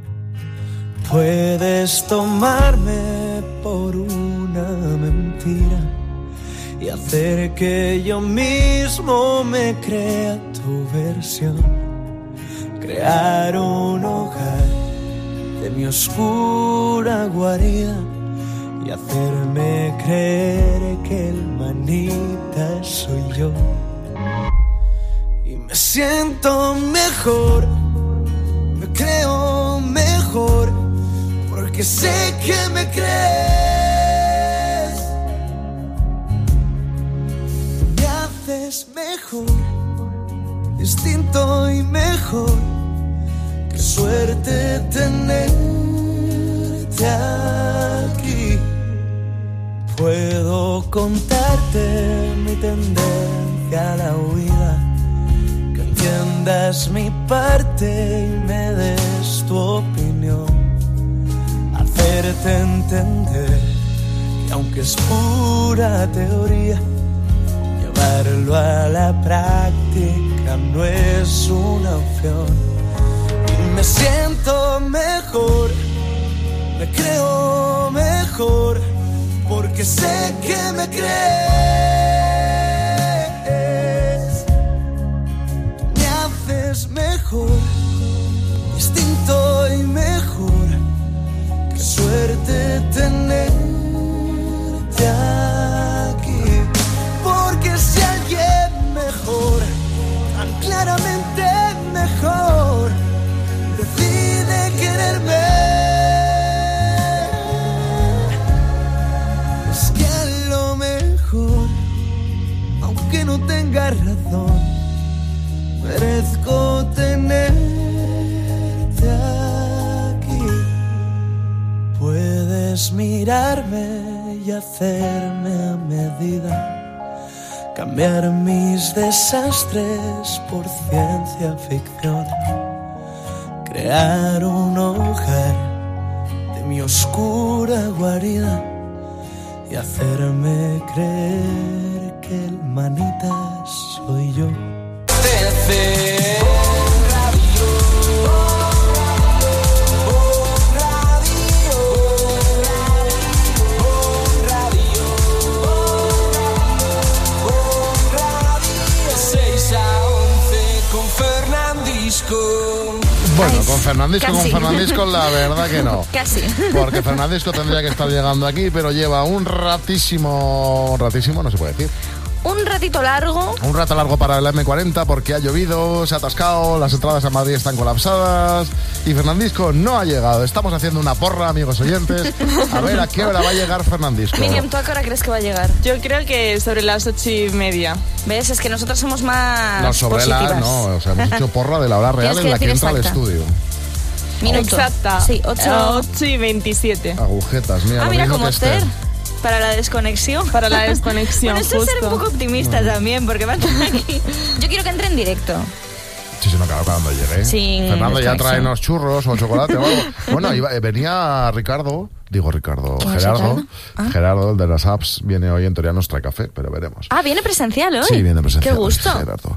Puedes tomarme por una mentira y hacer que yo mismo me crea tu versión. Crear un hogar de mi oscura guarida y hacerme creer que el manita soy yo. Y me siento mejor, me creo mejor, porque sé que me crees. Me haces mejor, distinto y mejor. Qué suerte tenerte aquí. Puedo contarte mi tendencia a la huida, que entiendas mi parte y me des tu opinión. Hacerte entender que aunque es pura teoría, llevarlo a la práctica no es una opción. Y me siento mejor, me creo mejor, porque sé que me crees. Me haces mejor, distinto y mejor. Qué suerte tenerte aquí, porque si alguien mejor, tan claramente mejor, decide quererme, es que a lo mejor tenga razón, merezco tenerte aquí. Puedes mirarme y hacerme a medida, cambiar mis desastres por ciencia ficción, crear un hogar de mi oscura guarida y hacerme creer que el manitas soy yo.
Bueno, con Fernandisco,
Casi.
con Fernandisco, la verdad que no.
Casi.
Porque Fernandisco tendría que estar llegando aquí, pero lleva un ratísimo, un ratísimo, no se puede decir.
Un ratito largo.
Un rato largo para el eme cuarenta porque ha llovido, se ha atascado, las entradas a Madrid están colapsadas y Fernandisco no ha llegado. Estamos haciendo una porra, amigos oyentes. A ver a qué hora va a llegar Fernandisco.
Miriam, ¿tú a qué hora crees que va a llegar?
Yo creo que sobre las ocho y media.
¿Ves? Es que nosotras somos más
No, sobre la,
positivas.
no, o sea, hemos hecho porra de la hora real
Tienes
en la
que
que
decir
entra al
exacta.
estudio.
Minuto.
Exacta.
Sí, ocho.
ocho y veintisiete.
Agujetas, mira,
Ah,
lo
mira,
mismo
como
que Esther.
Esther. Para la desconexión.
Para la desconexión,
Bueno, eso es ser un
justo.
poco optimista también, porque va a estar aquí. Yo quiero que entre en directo.
Sí, sí, no, claro, cuando llegue.
Sin
Fernando ya
desconexión.
trae unos churros o chocolate o algo. Bueno, iba- eh, venía Ricardo, digo Ricardo,
¿Quién es
Gerardo.
Ricardo? Ah.
Gerardo, el de las apps, viene hoy en teoría nos trae café, pero veremos.
Ah, viene presencial hoy.
Sí, viene presencial.
Qué gusto.
Gerardo.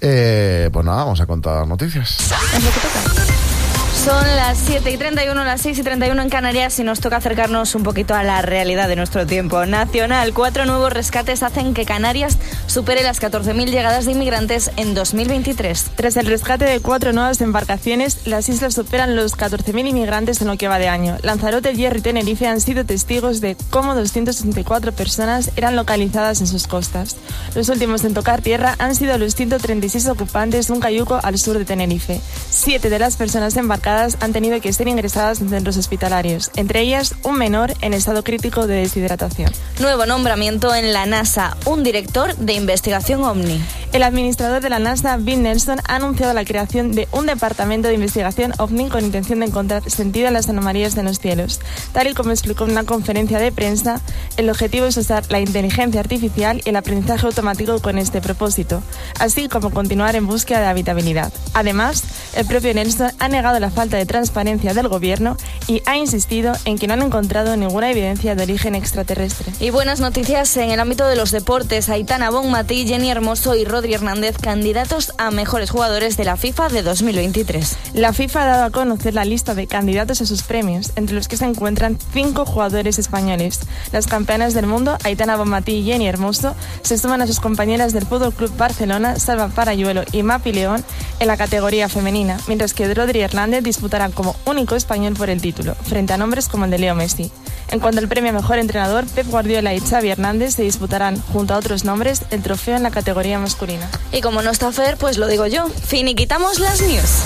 Eh, pues nada, vamos a contar noticias.
Es lo que toca. Son las siete y treinta y uno, las seis y treinta y uno en Canarias y nos toca acercarnos un poquito a la realidad de nuestro tiempo nacional. Cuatro nuevos rescates hacen que Canarias supere las catorce mil llegadas de inmigrantes en dos mil veintitrés.
Tras el rescate de cuatro nuevas embarcaciones, las islas superan los catorce mil inmigrantes en lo que va de año. Lanzarote, Hierro y Tenerife han sido testigos de cómo doscientas sesenta y cuatro personas eran localizadas en sus costas. Los últimos en tocar tierra han sido los ciento treinta y seis ocupantes de un cayuco al sur de Tenerife. Siete de las personas embarcadas han tenido que ser ingresadas en centros hospitalarios, entre ellas un menor en estado crítico de deshidratación.
Nuevo nombramiento en la NASA, un director de investigación OVNI.
El administrador de la NASA, Bill Nelson, ha anunciado la creación de un departamento de investigación OVNI con intención de encontrar sentido en las anomalías de los cielos. Tal y como explicó en una conferencia de prensa, el objetivo es usar la inteligencia artificial y el aprendizaje automático con este propósito, así como continuar en búsqueda de habitabilidad. Además, el propio Nelson ha negado la falta de transparencia del gobierno y ha insistido en que no han encontrado ninguna evidencia de origen extraterrestre.
Y buenas noticias en el ámbito de los deportes. Aitana Bonmatí, Jenny Hermoso y Rodri Hernández, candidatos a mejores jugadores de la FIFA de dos mil veintitrés.
La FIFA ha dado a conocer la lista de candidatos a sus premios, entre los que se encuentran cinco jugadores españoles. Las campeonas del mundo, Aitana Bonmatí y Jenny Hermoso, se suman a sus compañeras del Fútbol Club Barcelona, Salva Parayuelo y Mapi León, en la categoría femenina, mientras que Rodri Hernández disputará como único español por el título, frente a nombres como el de Leo Messi. En cuanto al premio a mejor entrenador, Pep Guardiola y Xavi Hernández se disputarán, junto a otros nombres, el trofeo en la categoría masculina.
Y como no está Fer, pues lo digo yo. Finiquitamos las news.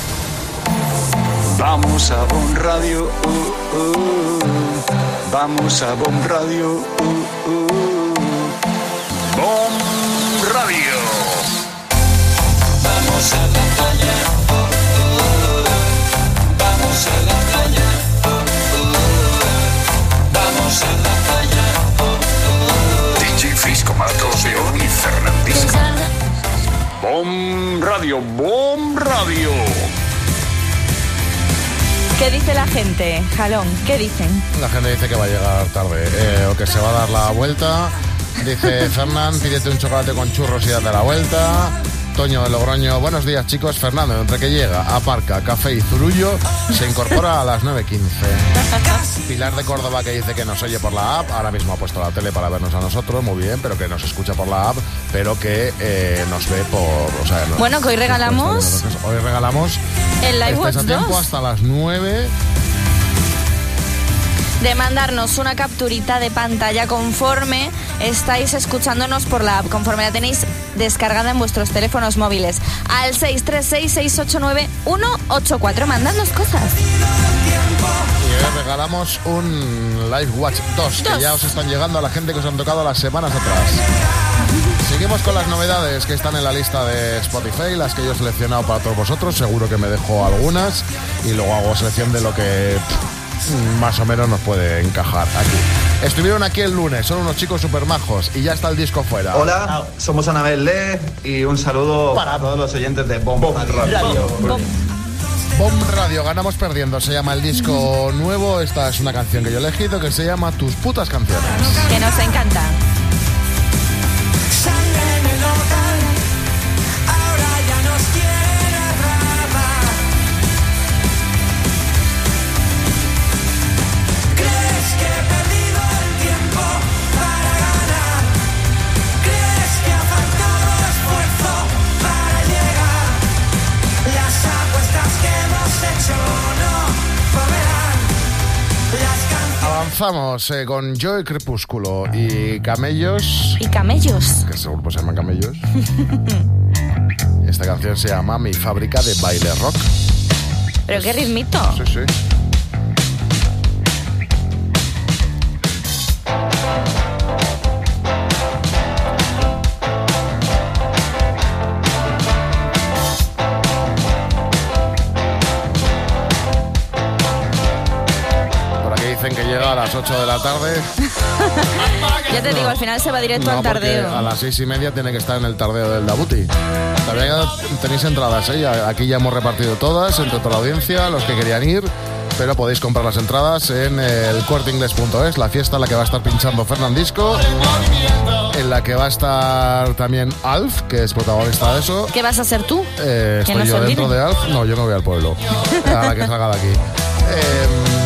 Vamos a Bon Radio, uh, uh. Vamos a Bon Radio, uh, uh.
Bon Radio.
Vamos a la playa, oh, oh. Vamos a la playa, oh, oh. Vamos a la playa, oh, oh.
D J Fisco, Marcos León y Fernandisco. Bon Radio, Bon Radio.
¿Qué dice la gente? Jalón, ¿qué dicen?
La gente dice que va a llegar tarde eh, o que se va a dar la vuelta. Dice Fernán, pídete un chocolate con churros y date la vuelta. Toño de Logroño, buenos días chicos. Fernando, entre que llega, aparca, café y zurullo, se incorpora a las nueve quince. Pilar de Córdoba que dice que nos oye por la app, ahora mismo ha puesto la tele para vernos a nosotros, muy bien, pero que nos escucha por la app, pero que eh, nos ve por... O sea, nos,
Bueno, que hoy regalamos...
Hoy regalamos...
El Live
Estáis
Watch
a tiempo
dos.
hasta las nueve...
de mandarnos una capturita de pantalla conforme estáis escuchándonos por la app, conforme la tenéis descargada en vuestros teléfonos móviles, al seis tres seis, seis ocho nueve, uno ocho cuatro. Mandadnos cosas.
Y hoy regalamos un Live Watch dos, que
Dos.
ya os están llegando a la gente que os han tocado las semanas atrás. Seguimos con las novedades que están en la lista de Spotify, las que yo he seleccionado para todos vosotros. Seguro que me dejo algunas y luego hago selección de lo que pff, más o menos nos puede encajar aquí. Estuvieron aquí el lunes, son unos chicos súper majos y ya está el disco fuera.
Hola, somos Anabel Le y un saludo para todos los oyentes de Bomb Radio.
Bomb. Bomb Radio, ganamos perdiendo, se llama el disco nuevo. Esta es una canción que yo he elegido que se llama Tus putas canciones.
Que nos encanta.
Avanzamos eh, con Joy Crepúsculo y Camellos.
¿Y Camellos?
Que ese grupo se llama Camellos. Esta canción se llama Mi fábrica de baile rock.
Pero qué ritmito.
Sí, sí. Que llega a las ocho de la tarde.
Ya te
no,
digo, al final se va directo
no,
al tardeo.
A las seis y media tiene que estar en el tardeo del Dabuti. También tenéis entradas, ¿eh? Aquí ya hemos repartido todas entre toda la audiencia, los que querían ir, pero podéis comprar las entradas en el corte inglés punto es, la fiesta en la que va a estar pinchando Fernandisco, en la que va a estar también Alf, que es protagonista de eso.
¿Qué vas a ser tú?
Eh, estoy
no
yo dentro
olvide.
de Alf. No, yo me voy al pueblo. A la que salga de aquí. Eh,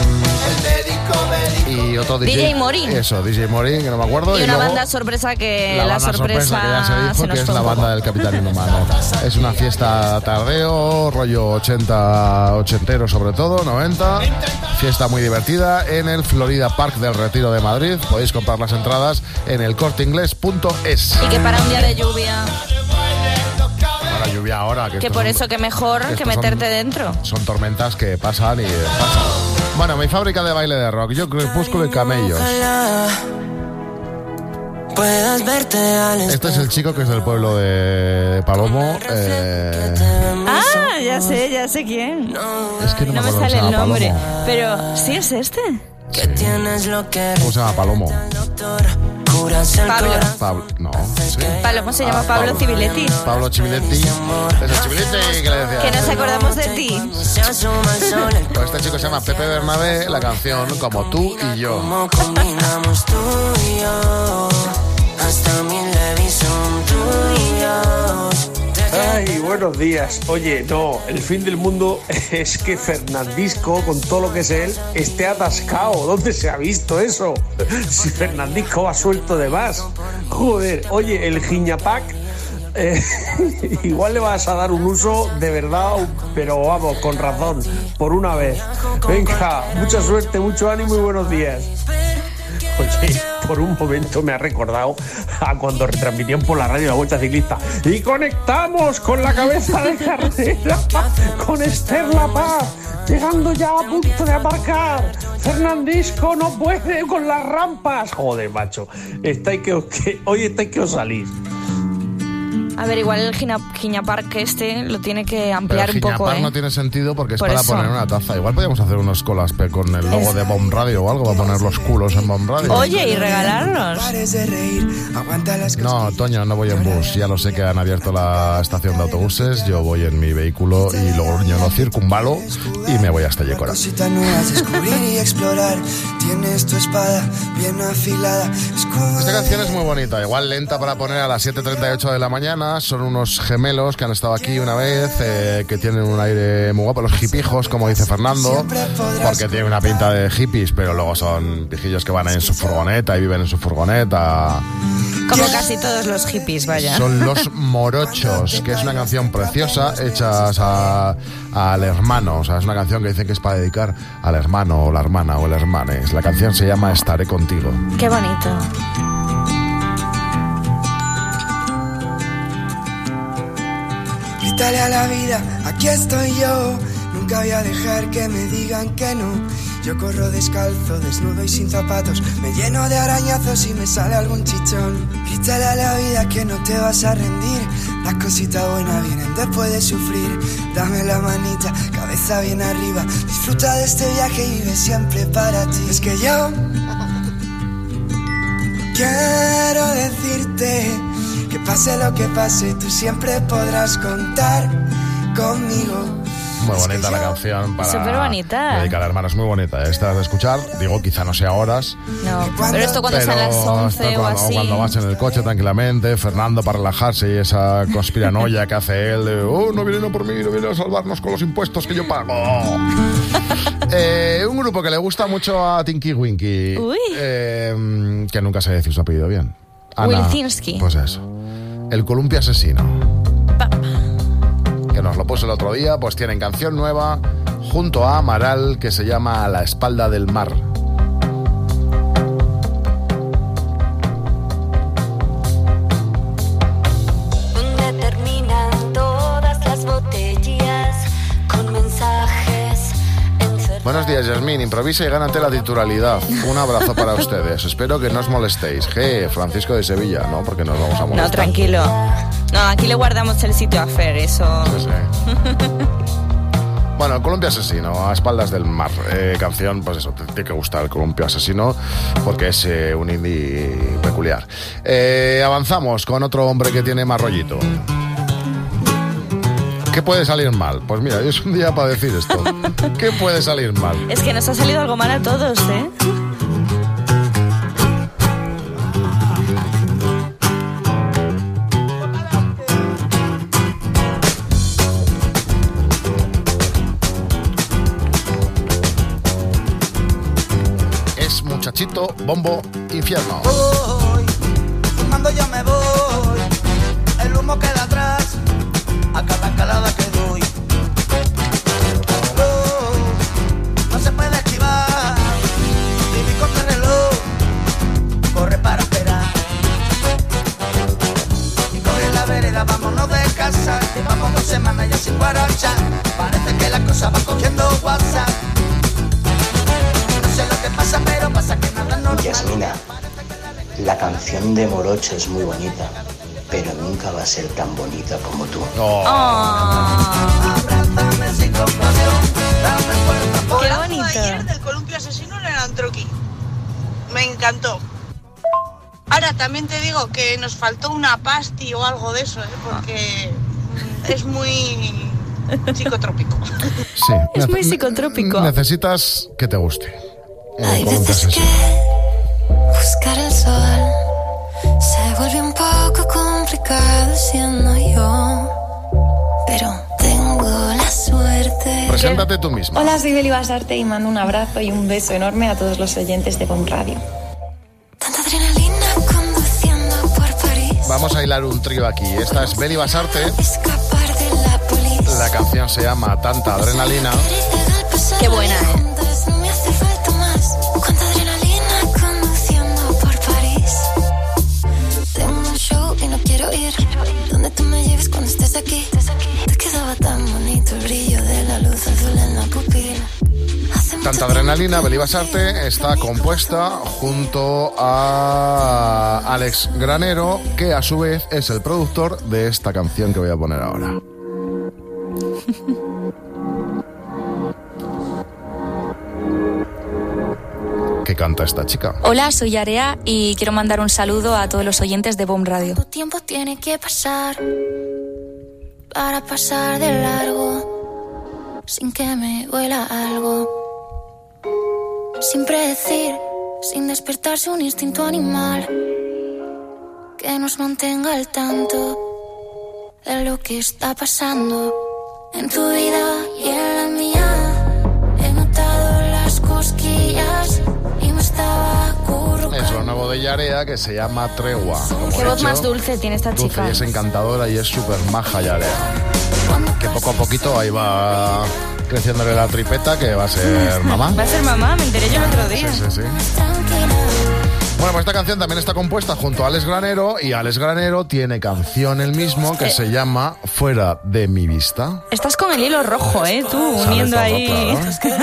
y otro D J,
D J Mori.
Eso, D J Mori, que no me acuerdo.
Y,
y
una
luego,
banda sorpresa que
la,
la,
banda
sorpresa,
sorpresa que ya se dijo,
se nos
que es
fue
la
un
banda
poco.
del Capitán Inhumano. Es una fiesta tardeo, rollo ochenta, ochentero sobre todo, noventa. Fiesta muy divertida en el Florida Park del Retiro de Madrid. Podéis comprar las entradas en el corte inglés punto es.
Y que para un día de lluvia,
Para lluvia ahora. Que,
que
estos
por
son-
eso que mejor
que
que
estos
meterte
son-
dentro.
Son tormentas que pasan y pasan. Bueno, mi fábrica de baile de rock, yo Crepúsculo y Camellos.
Puedas verte al
Este es el chico que es del pueblo de Palomo. Eh,
Ah, ya sé, ya sé quién.
es que no,
No me
acuerdo cómo
sale
se
el
llama
nombre.
Palomo.
Pero, ¿sí es este?
que tienes lo que
¿Cómo se llama Palomo?
curas el
Pablo.
corazón.
Pablo, no. ¿sí?
Pablo, ¿cómo se llama?
Ah,
Pablo Civiletti.
Pablo Civiletti. Ese Civiletti que le decía.
Que nos acordamos de ti.
Se asoma el sol, el
Pues este chico se llama Pepe Bernabé, la canción Como tú y yo.
cómo combinamos tú y yo. Hasta mi Levi son tuyos.
Ay, buenos días. Oye, no, el fin del mundo es que Fernandisco, con todo lo que es él, esté atascado. ¿Dónde se ha visto eso? Si Fernandisco va suelto de más. Joder, oye, el Giñapac, eh, igual le vas a dar un uso de verdad, pero vamos, con razón, por una vez. Venga, mucha suerte, mucho ánimo y buenos días. Oye, por un momento me ha recordado a cuando retransmitían por la radio la Vuelta Ciclista. Y conectamos con la cabeza de carrera, con Esther La Paz, llegando ya a punto de aparcar. Fernandisco no puede con las rampas. Joder, macho, estáis que, os- que hoy estáis que os salís.
A ver, igual el Gina, Giña Park este lo tiene que
Pero
ampliar
el
un poco,
Giñapar
¿eh?
no tiene sentido porque es
Por
para
eso.
poner una taza. Igual podríamos hacer unos colas pe- con el logo
Es-
de Bomb Radio o algo para poner los culos en Bomb Radio.
Oye, y regalarlos.
No, Toño, no voy en bus. Ya lo sé que han abierto la estación de autobuses. Yo voy en mi vehículo y luego yo lo circunvalo y me voy hasta Yecora.
Cositas nuevas, descubrir y explorar. Tienes tu espada bien afilada.
Esta canción es muy bonita, igual lenta para poner a las siete treinta y ocho de la mañana. Son unos gemelos que han estado aquí una vez, eh, que tienen un aire muy guapo, los hipijos, como dice Fernando, porque tienen una pinta de hippies, pero luego son pijillos que van en su furgoneta y viven en su furgoneta.
Como casi todos los hippies, vaya.
Son Los Morochos, que es una canción preciosa hecha a- al hermano. O sea, es una canción que dicen que es para dedicar al hermano o la hermana o el hermanes. La canción se llama Estaré contigo.
Qué bonito.
Grítale a la vida, aquí estoy yo. Nunca voy a dejar que me digan que no. Yo corro descalzo, desnudo y sin zapatos. Me lleno de arañazos y me sale algún chichón. Grítale a la vida que no te vas a rendir. Las cositas buenas vienen después de sufrir. Dame la manita, cabeza bien arriba. Disfruta de este viaje y vive siempre para ti. Es que yo quiero decirte que pase lo que pase, tú siempre podrás contar conmigo.
Muy bonita la canción para
Súper bonita.
dedicar a hermanos, muy bonita. Esta de escuchar, digo, quizá no sea horas.
No, pero esto cuando
pero
sea a las once
esto
o
cuando,
así.
cuando vas en el coche tranquilamente, Fernando para relajarse y esa conspiranoia que hace él de, oh, no vienen a por mí, no vienen a salvarnos con los impuestos que yo pago. eh, un grupo que le gusta mucho a Tinky Winky, eh, que nunca sé decir su apellido bien. Ana,
Wilczynski.
Pues eso. El Columpio Asesino. Que nos lo puso el otro día, pues tienen canción nueva junto a Amaral que se llama A la espalda del mar.
Donde terminan todas las botellas con mensajes.
Buenos días, Yasmín. Improvisa y gánate la titularidad. Un abrazo para ustedes. Espero que no os molestéis. G. Francisco de Sevilla, ¿no? Porque nos vamos a molestar.
No, tranquilo. No, aquí le guardamos el sitio a Fer, eso.
Sí, sí. Bueno, el Columpio Asesino, a espaldas del mar. Eh, canción, pues eso, te tiene que gustar el Columpio Asesino porque es eh, un indie peculiar. Eh, avanzamos con otro hombre que tiene más rollito. ¿Qué puede salir mal? Pues mira, hoy es un día para decir esto. ¿Qué puede salir mal?
Es que nos ha salido algo mal a todos, ¿eh?
Es Muchachito Bombo Infierno.
Voy, fumando ya me voy. El humo queda atrás a cada calada que doy. No, no se puede esquivar. Vivir con el reloj, corre para esperar. Y corre la vereda, vámonos de casa. Llevamos dos semanas ya sin guaracha. Parece que la cosa va cogiendo WhatsApp. No sé lo que pasa, pero pasa que nada normal.
Yasmina, la canción de Morocho es muy bonita, pero nunca va a ser tan bonita como tú.
Oh.
Abrázame sin compasión, dame fuerza por
Qué
la
bonito.
Ayer del Columpio Asesino en el Antroqui. Me encantó. Ahora también te digo que nos faltó una pasti o algo de eso, ¿eh? Porque es muy psicotrópico.
Sí.
Es muy
Nece-
psicotrópico.
Necesitas que te guste. El
Hay
Columpio
veces
Asesino.
que buscar el sol se vuelve un poco complicado siendo yo, pero tengo la suerte.
Preséntate tú misma.
Hola, soy Beli Basarte y mando un abrazo y un beso enorme a todos los oyentes de Bomb Radio.
Tanta adrenalina conduciendo por París.
Vamos a hilar un trío aquí. Esta es Beli Basarte.
Escapar de la policía.
La canción se llama Tanta Adrenalina.
Qué buena, ¿eh?
No me hace falta más. Cuánta adrenalina conduciendo por París. Tengo un show y no quiero ir. Donde tú me lleves cuando estés aquí. Te quedaba tan bonito el brillo de la luz azul en la pupila.
Tanta Adrenalina, Beli Basarte, está compuesta junto a Alex Granero, que a su vez es el productor de esta canción que voy a poner ahora. ¿Qué canta esta chica?
Hola, soy Area y quiero mandar un saludo a todos los oyentes de Bomb Radio.
Tu tiempo tiene que pasar para pasar de largo sin que me duela algo. Sin predecir, sin despertarse un instinto animal que nos mantenga al tanto de lo que está pasando en tu vida y en la mía. He notado las cosquillas y me estaba acurrucando.
Es lo nuevo de Yarea, que se llama Tregua. Como
Qué
he
voz
dicho,
más dulce tiene esta
dulce
chica.
y es encantadora y es súper maja Yarea. Que poco a poquito ahí va creciéndole la tripeta, que va a ser mamá.
Va a ser mamá, me enteré yo el otro día.
Sí, sí, sí. Bueno, pues esta canción también está compuesta junto a Alex Granero y Alex Granero tiene canción él mismo que
Eh.
se llama Fuera de mi vista.
Estás con el hilo rojo, ¿eh? Tú,
Sale
uniendo
todo,
ahí...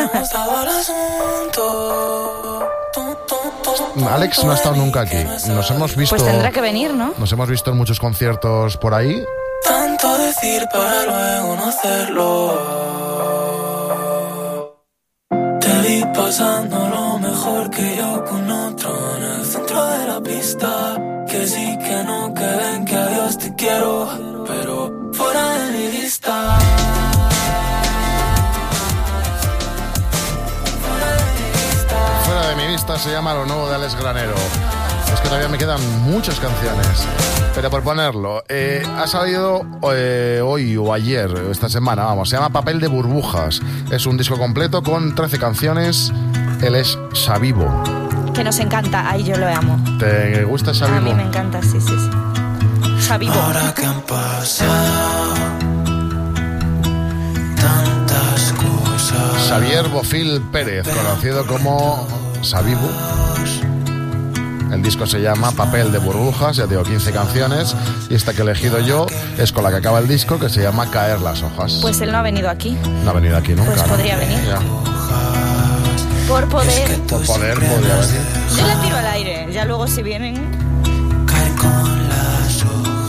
Alex no ha estado nunca aquí. Nos hemos visto...
Pues tendrá que venir, ¿no?
Nos hemos visto en muchos conciertos por ahí.
Tanto decir para luego no hacerlo. Te vi pasando lo mejor que yo con otro en el centro de la pista. Que sí, que no, que ven, que adiós te quiero, pero fuera de mi vista.
Fuera de mi vista se llama lo nuevo de Alex Granero. Es que todavía me quedan muchas canciones. Pero por ponerlo, eh, ha salido eh, hoy o ayer, esta semana, vamos, se llama Papel de burbujas. Es un disco completo con trece canciones. Él es Xavivo.
Que nos encanta. Ay, yo lo amo.
¿Te gusta Xavivo?
A mí me encanta, sí, sí, sí. Xavivo.
Ahora que han pasado tantas cosas.
Xavier Bofil Pérez, conocido como Xavivo. El disco se llama Papel de burbujas, ya digo, quince canciones. Y esta que he elegido yo es con la que acaba el disco, que se llama Caer las hojas.
Pues él no ha venido aquí.
No ha venido aquí nunca.
Pues
¿no?
podría venir.
Ya.
Por poder.
Por poder podría venir.
Yo la tiro al aire. Ya luego si vienen...
Caer con las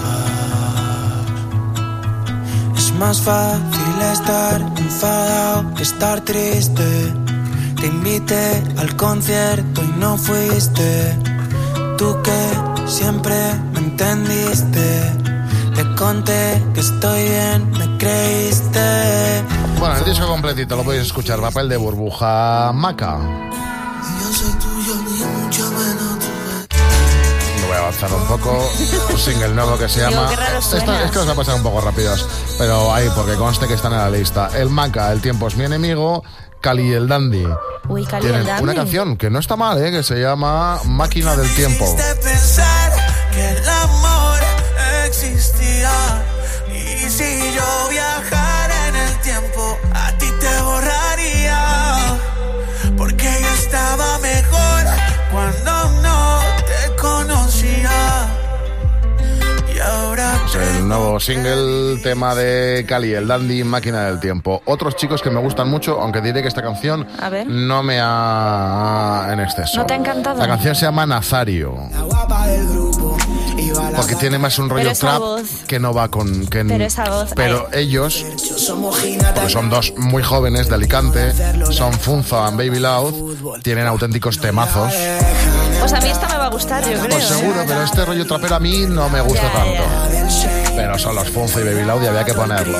hojas. Es más fácil estar enfadado que estar triste. Te invité al concierto y no fuiste. Tú que siempre me entendiste. Te conté que estoy bien, me creíste.
Bueno, el disco completito lo podéis escuchar. Papel de burbuja, Maca.
Yo soy tuyo, ni mucho menos tú.
Lo voy a avanzar un poco. Un single nuevo que se
Digo,
llama...
qué raro
Esta,
suenas.
es que os va a pasar un poco rápidos. Pero ahí, porque conste que están en la lista. El Maca, El tiempo es mi enemigo. Cali y el Dandy.
Uy, Cali
Tienen
el Dandy.
una canción que no está mal, ¿eh? Que se llama Máquina del Tiempo.
De pensar que el amor existía. Y si yo viajara en el tiempo, a ti te borraría. Porque yo estaba mejor cuando no te conocía. Y ahora
Es el nuevo single, tema de Cali, el Dandy, Máquina del Tiempo. Otros chicos que me gustan mucho, aunque diré que esta canción
A ver.
no me ha... en exceso.
¿No te ha encantado?
La canción se llama Nazario. Porque tiene más un rollo
Pero esa
trap
voz.
que no va con... Que
Pero esa voz,
Pero ellos, porque son dos muy jóvenes de Alicante, son Funza and Baby Loud, tienen auténticos temazos.
Pues a mí esta me va a gustar, yo creo.
Pues seguro, pero este rollo trapero a mí no me gusta
Ya,
tanto.
ya.
Pero son los Funza y Baby Loud y había que ponerlo.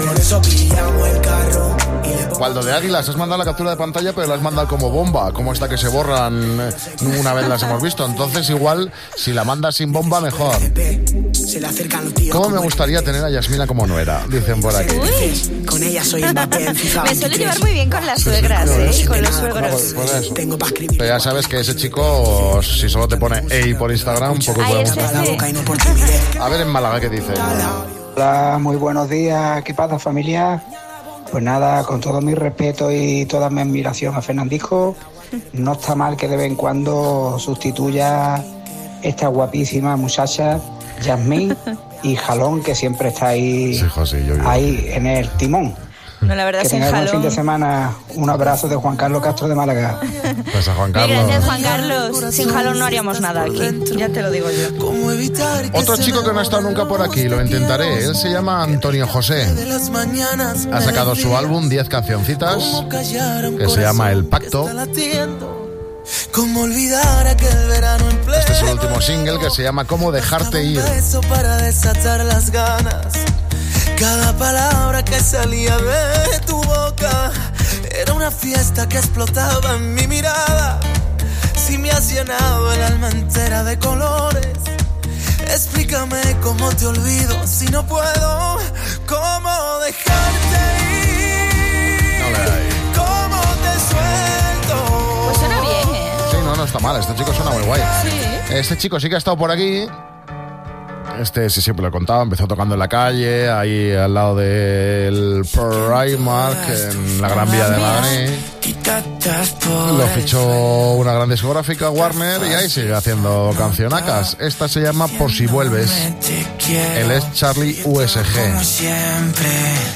Waldo de Águilas, has mandado la captura de pantalla, pero la has mandado como bomba, como esta que se borran eh, una vez las hemos visto. Entonces igual, si la mandas sin bomba, mejor. ¿Cómo me gustaría tener a Yasmina como nuera? Dicen por aquí.
Uy.
Con ella soy Mbappé en FIFA
Me suele
veintitrés.
llevar muy bien con las suegras, ¿eh? Y con los suegros.
Pues eso. Pero ya sabes que ese chico, si solo te pone ey por Instagram, poco
Ay,
puede
ese
gustar.
sí.
A ver en Málaga qué dice.
Hola, muy buenos días. ¿Qué pasa, familia? Pues nada, con todo mi respeto y toda mi admiración a Fernandisco, no está mal que de vez en cuando sustituya esta guapísima muchacha Yasmín y Jalón, que siempre está ahí,
Sí, José, yo, yo.
ahí en el timón.
No, la verdad,
Que
sin
tengáis buen fin
jalón.
de semana. Un abrazo de Juan Carlos Castro de Málaga.
Pues a Juan
Mira,
Carlos.
gracias, Juan Carlos. Sin jalón no haríamos nada aquí. Ya te lo digo yo.
Otro chico que no ha estado nunca por aquí, lo intentaré. Él se llama Antonio José. Ha sacado su álbum diez cancioncitas, que se llama El Pacto.
Como olvidar aquel verano en pleno.
Este es el último single que se llama Cómo dejarte ir.
Beso para desatar las ganas. Cada palabra que salía de tu boca era una fiesta que explotaba en mi mirada. Si me has llenado el alma entera de colores, explícame cómo te olvido si no puedo. Cómo dejarte ir.
No le hay.
Cómo te suelto.
Pues suena bien, ¿eh?
Sí, no, no está mal. Este chico suena muy guay.
Sí.
Este chico sí que ha estado por aquí. Este sí, siempre lo he contado. Empezó tocando en la calle, ahí al lado del Primark, en la Gran Vía de Madrid.
gatas por
Lo
el
fichó una gran discográfica, Warner, y ahí sigue haciendo cancionacas. Esta se llama Por si vuelves. Él es Charlie U S G.
Como siempre,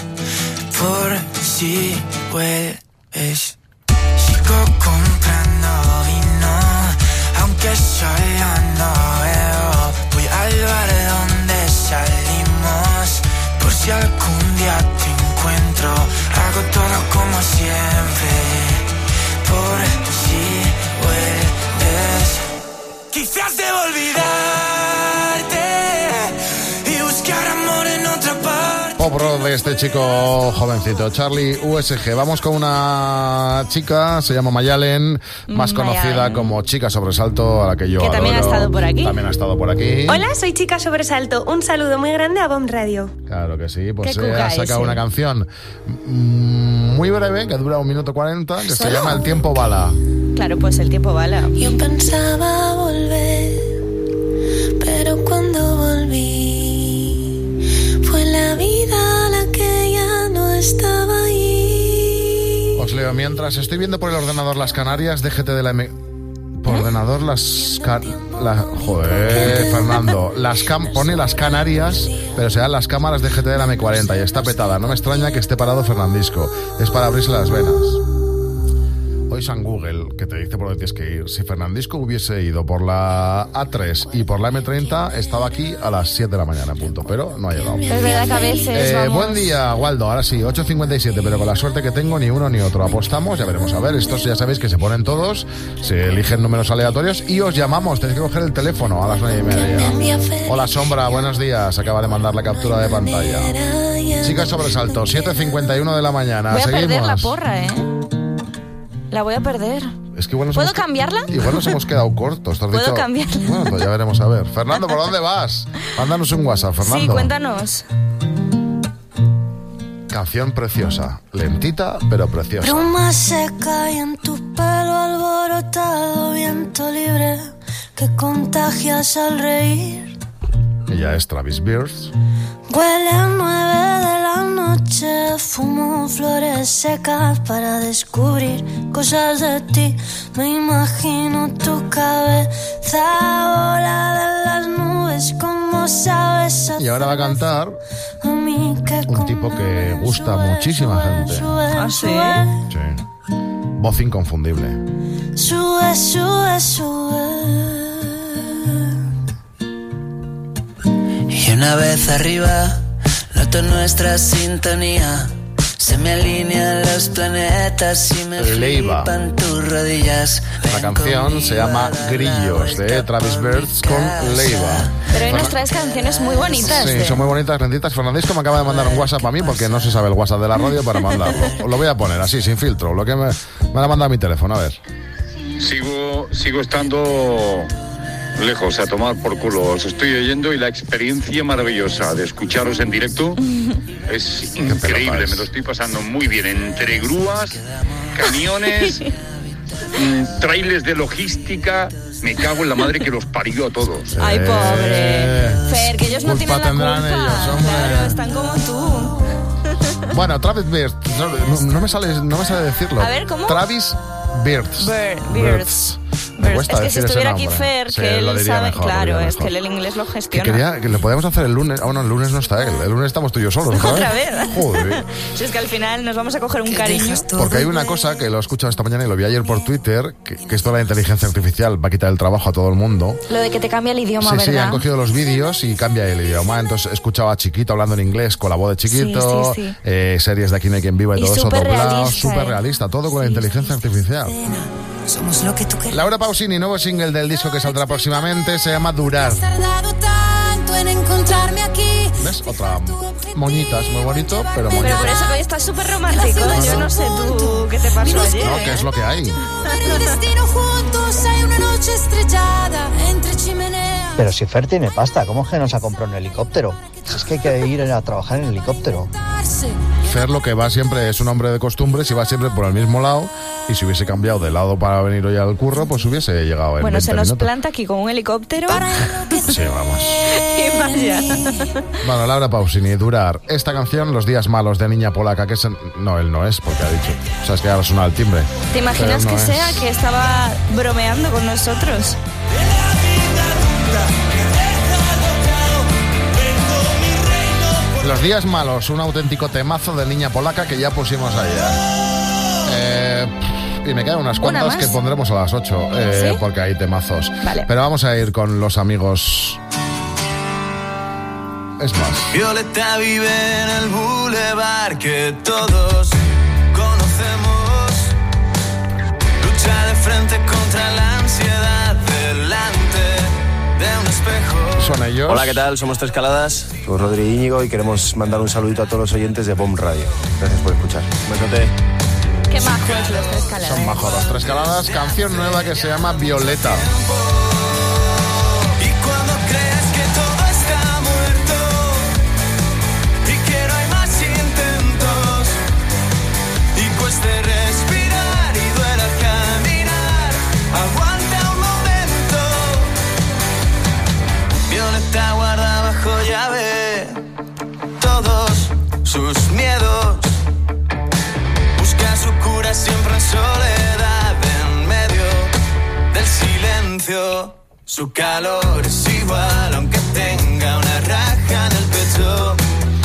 por si vuelves. Sigo comprando vino, aunque sola no veo. Voy al bar donde salimos, por si algún día te encuentro. Hago todo como siempre, por si vuelves. Quizás debo olvidarte y buscar amor en otra parte.
Pop rock de este chico jovencito, Charlie U S G. Vamos con una chica, se llama Mayalen, más
Mayalen.
conocida como Chica Sobresalto, a la que yo
Que también
adoro.
ha estado por aquí.
También ha estado por aquí.
Hola, soy Chica Sobresalto. Un saludo muy grande a Bomb Radio.
Claro que sí, pues
Qué
se
cuca
ha sacado
ese.
una canción mm, muy breve, que dura un minuto cuarenta, que se
¿Solo?
llama El tiempo bala.
Claro, pues el tiempo bala.
Yo pensaba volver, pero cuando volví, fue la vida la que ya no estaba ahí.
Os leo mientras. Estoy viendo por el ordenador las Canarias de G T de la M... Por ordenador las... Ca... La... Joder, Fernando. Las cam... Pone las Canarias, pero serán las cámaras de G T de la M cuarenta y está petada. No me extraña que esté parado Fernandisco. Es para abrirse las venas. Hoy San Google, que te dice por dónde tienes que ir. Si Fernandisco hubiese ido por la A tres y por la M treinta, estaba aquí a las siete de la mañana, punto. Pero no ha llegado.
Es verdad que a veces
Eh,
vamos...
buen día, Waldo. Ahora sí, ocho cincuenta y siete, pero con la suerte que tengo, ni uno ni otro. Apostamos, ya veremos a ver. Estos ya sabéis que se ponen todos, se eligen números aleatorios y os llamamos. Tenéis que coger el teléfono a las nueve y media. Hola, Sombra, buenos días. Acaba de mandar la captura de pantalla. Chica Sobresalto, siete cincuenta y uno de la mañana.
Voy a
Seguimos.
perder la porra, ¿eh? La voy a perder.
Es que igual nos
¿Puedo
hemos...
cambiarla?
Igual nos hemos quedado cortos. ¿Te has
¿Puedo
dicho?
cambiarla?
Bueno, pues ya veremos a ver. Fernando, ¿por dónde vas? Mándanos un WhatsApp, Fernando.
Sí, cuéntanos.
Canción preciosa. Lentita, pero preciosa.
Bruma seca y en tu pelo alborotado, viento libre que contagias al reír.
Ella es Travis Beers.
Huele a nueve de la noche, fumo flores secas para descubrir cosas de ti. Me imagino tu cabeza volada en las nubes, como sabes hacer
Y ahora va a cantar
a mí que
un tipo que gusta a muchísima gente.
¿Ah, sí?
Sí. Voz inconfundible.
Sube, sube, sube.
Y una vez arriba, noto nuestra sintonía. Se me alinean los planetas y me
Leiva.
flipan tus rodillas.
La canción se llama Grillos, de Travis Beers con Leiva.
Pero hoy nos traes canciones muy bonitas.
Sí,
¿eh?
son muy bonitas, lentitas. Fernandisco me acaba de mandar un WhatsApp a mí porque no se sabe el WhatsApp de la radio para mandarlo. Os lo voy a poner así, sin filtro. Lo que me, me lo ha mandado a mi teléfono, a ver.
Sigo, sigo estando lejos, a tomar por culo. Os estoy oyendo y la experiencia maravillosa de escucharos en directo es increíble. Me lo estoy pasando muy bien. Entre grúas, camiones, mm, trailers de logística. Me cago en la madre que los parió a todos.
Ay, pobre. Fer, que ellos no
Culpa
tienen la culpa.
tendrán ellos, hombre.
Claro, están como tú.
Bueno, Travis Beers. No, no me sale, no me sale decirlo.
A ver, ¿cómo?
Travis Beers.
Beer- Beers.
Me
Beers.
cuesta
Es que si
decir ese
estuviera aquí
nombre.
Fer,
Sí,
que
lo
él
diría
sabe,
mejor, lo
claro,
diría
es que
mejor.
él el inglés lo
Que
gestiona.
quería que le podíamos hacer el lunes. Ah, bueno, el lunes no está él. El lunes estamos tú y yo solos. ¿sabes?
Otra vez.
Joder.
Si es que al final nos vamos a coger un cariño.
Porque hay una cosa que lo he escuchado esta mañana y lo vi ayer por Twitter, que, que esto de la inteligencia artificial va a quitar el trabajo a todo el mundo.
Lo de que te cambia el idioma,
Sí, sí,
¿verdad?
han cogido los vídeos y cambia el idioma. Entonces escuchaba a Chiquito hablando en inglés con la voz de Chiquito,
Sí, sí, sí.
eh, series de Aquí no hay quien viva y,
Y
todo eso
súper
doblado,
realista,
súper
eh.
realista, todo con la inteligencia artificial.
Somos lo que tú quieres.
Laura Pausini, nuevo single del disco que saldrá próximamente, se llama Durar.
Has tardado tanto en encontrarme aquí.
¿Ves? Otra moñitas, muy bonito, pero
Pero
moñitas.
por eso que hoy estás súper romántico. Yo no sé tú qué te pasó ayer.
No,
¿eh?
que es lo que hay.
El destino juntos, hay una noche estrellada entre chimeneas.
Pero si Fer tiene pasta, ¿cómo es que no se ha comprado un helicóptero? Si es que hay que ir a trabajar en helicóptero.
hacer lo que va siempre, es un hombre de costumbres y va siempre por el mismo lado, y si hubiese cambiado de lado para venir hoy al curro, pues hubiese llegado en
Bueno,
veinte
se nos
minutos.
planta aquí con un helicóptero.
Sí, vamos.
Y vaya.
Bueno, Laura Pausini, Durar. Esta canción, Los días malos, de Niña Polaca, que es... en- No, él no es, porque ha dicho... O sea, es que ahora suena el timbre.
¿Te imaginas
Pero
que
no
sea
es.
que estaba bromeando con nosotros?
Los días malos, un auténtico temazo de Niña Polaca que ya pusimos ayer. Eh, y me quedan unas
¿Una
cuantas
más?
que pondremos a las ocho, eh,
¿Sí?
porque hay temazos.
Vale.
Pero vamos a ir con los amigos. Es más.
Violeta vive en el bulevar que todos conocemos. Lucha de frente contra la ansiedad delante de un espejo.
Son ellos.
Hola, ¿qué tal? Somos Tres Caladas, soy Rodri Íñigo y queremos mandar un saludito a todos los oyentes de Bomb Radio. Gracias por escuchar. Un besote.
Qué majos los Tres Caladas.
Son majos los Tres Caladas. Canción nueva que se llama Violeta.
Y cuando crees que todo está muerto y que no hay más intentos y cueste respirar y duela caminar, aguanta un momento. Violeta guarda bajo llave todos sus miedos. Busca su cura siempre en soledad, en medio del silencio. Su calor es igual aunque tenga una raja en el pecho.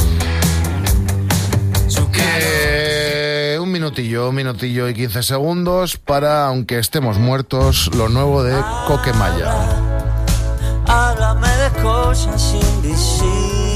Su
Eh, un minutillo, un minutillo y quince segundos para, aunque estemos muertos, lo nuevo de Coquemaya.
Háblame de cosas invisibles.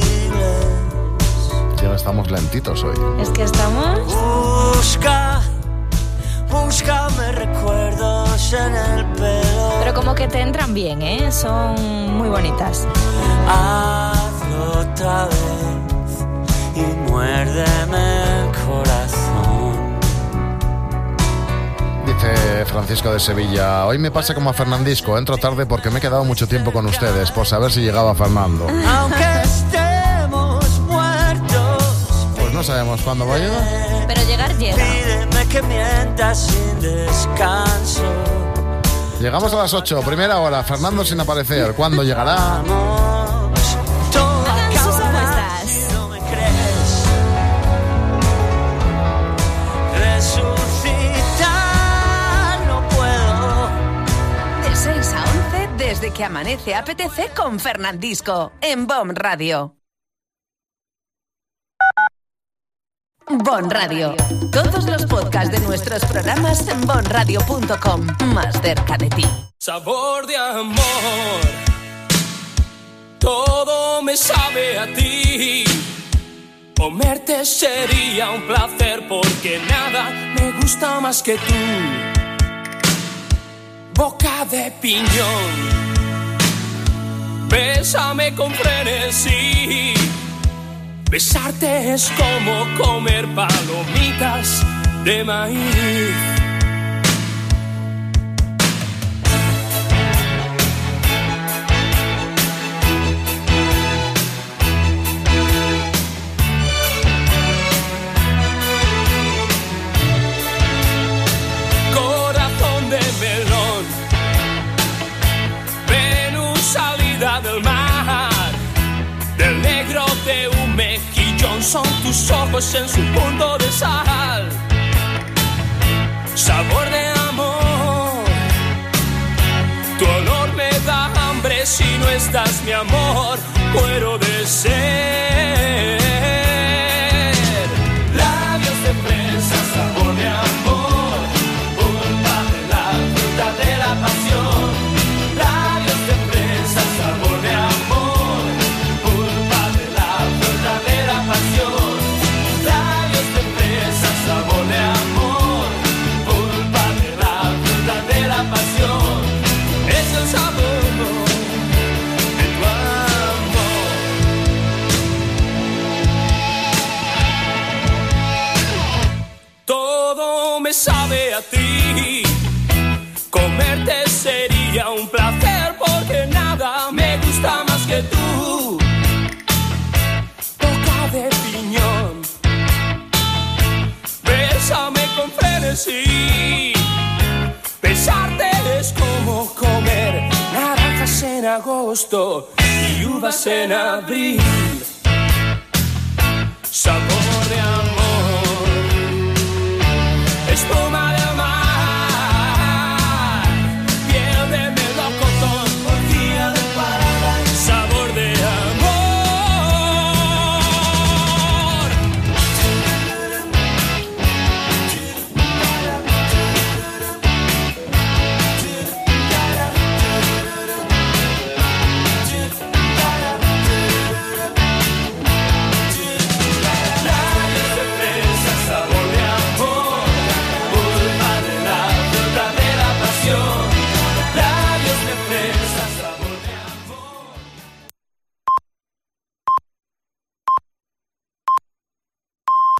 Ya estamos lentitos hoy.
Es que estamos...
Busca, búscame recuerdos en el pelo.
Pero como que te entran bien, ¿eh? Son muy bonitas.
Hazlo otra vez y muérdeme el corazón.
Dice Francisco de Sevilla, hoy me pasa como a Fernandisco, entro tarde porque me he quedado mucho tiempo con ustedes, por saber si llegaba Fernando.
Aunque estemos muertos,
Pues no sabemos cuándo va a llegar.
Pero llegar llega.
pídeme que mientas sin descanso.
Llegamos a las ocho, primera hora, Fernando sin aparecer. ¿Cuándo llegará?
Hagan sus apuestas.
No me crees. Resucitar no puedo.
De seis a once, desde que amanece apetece con Fernandisco, en Bomb Radio. Bon Radio. Todos los podcasts de nuestros programas en bon radio punto com. Más cerca de ti.
Sabor de amor, todo me sabe a ti. Comerte sería un placer porque nada me gusta más que tú. Boca de piñón, bésame con frenesí. Besarte es como comer palomitas de maíz. Corazón de melón, Venus salida del mar, del negro de un mejillón son tus ojos en su punto de sal. Sabor de amor, tu olor me da hambre si no estás, mi amor, muero de sed. Labios de fresa, sabor de amor, pulpa de la fruta de la pasión. Labios de fresa, sabor de amor, pulpa de la fruta de la pasión. Labios de fresa, sabor de amor, pulpa de la fruta de la pasión. Es el sabor de tu amor. Todo me sabe a ti. Comerte sería un placer porque nada me gusta más que tú. Boca de piñón, que sí. Besarte es como comer naranjas en agosto y uvas en abril. Sabor de amor.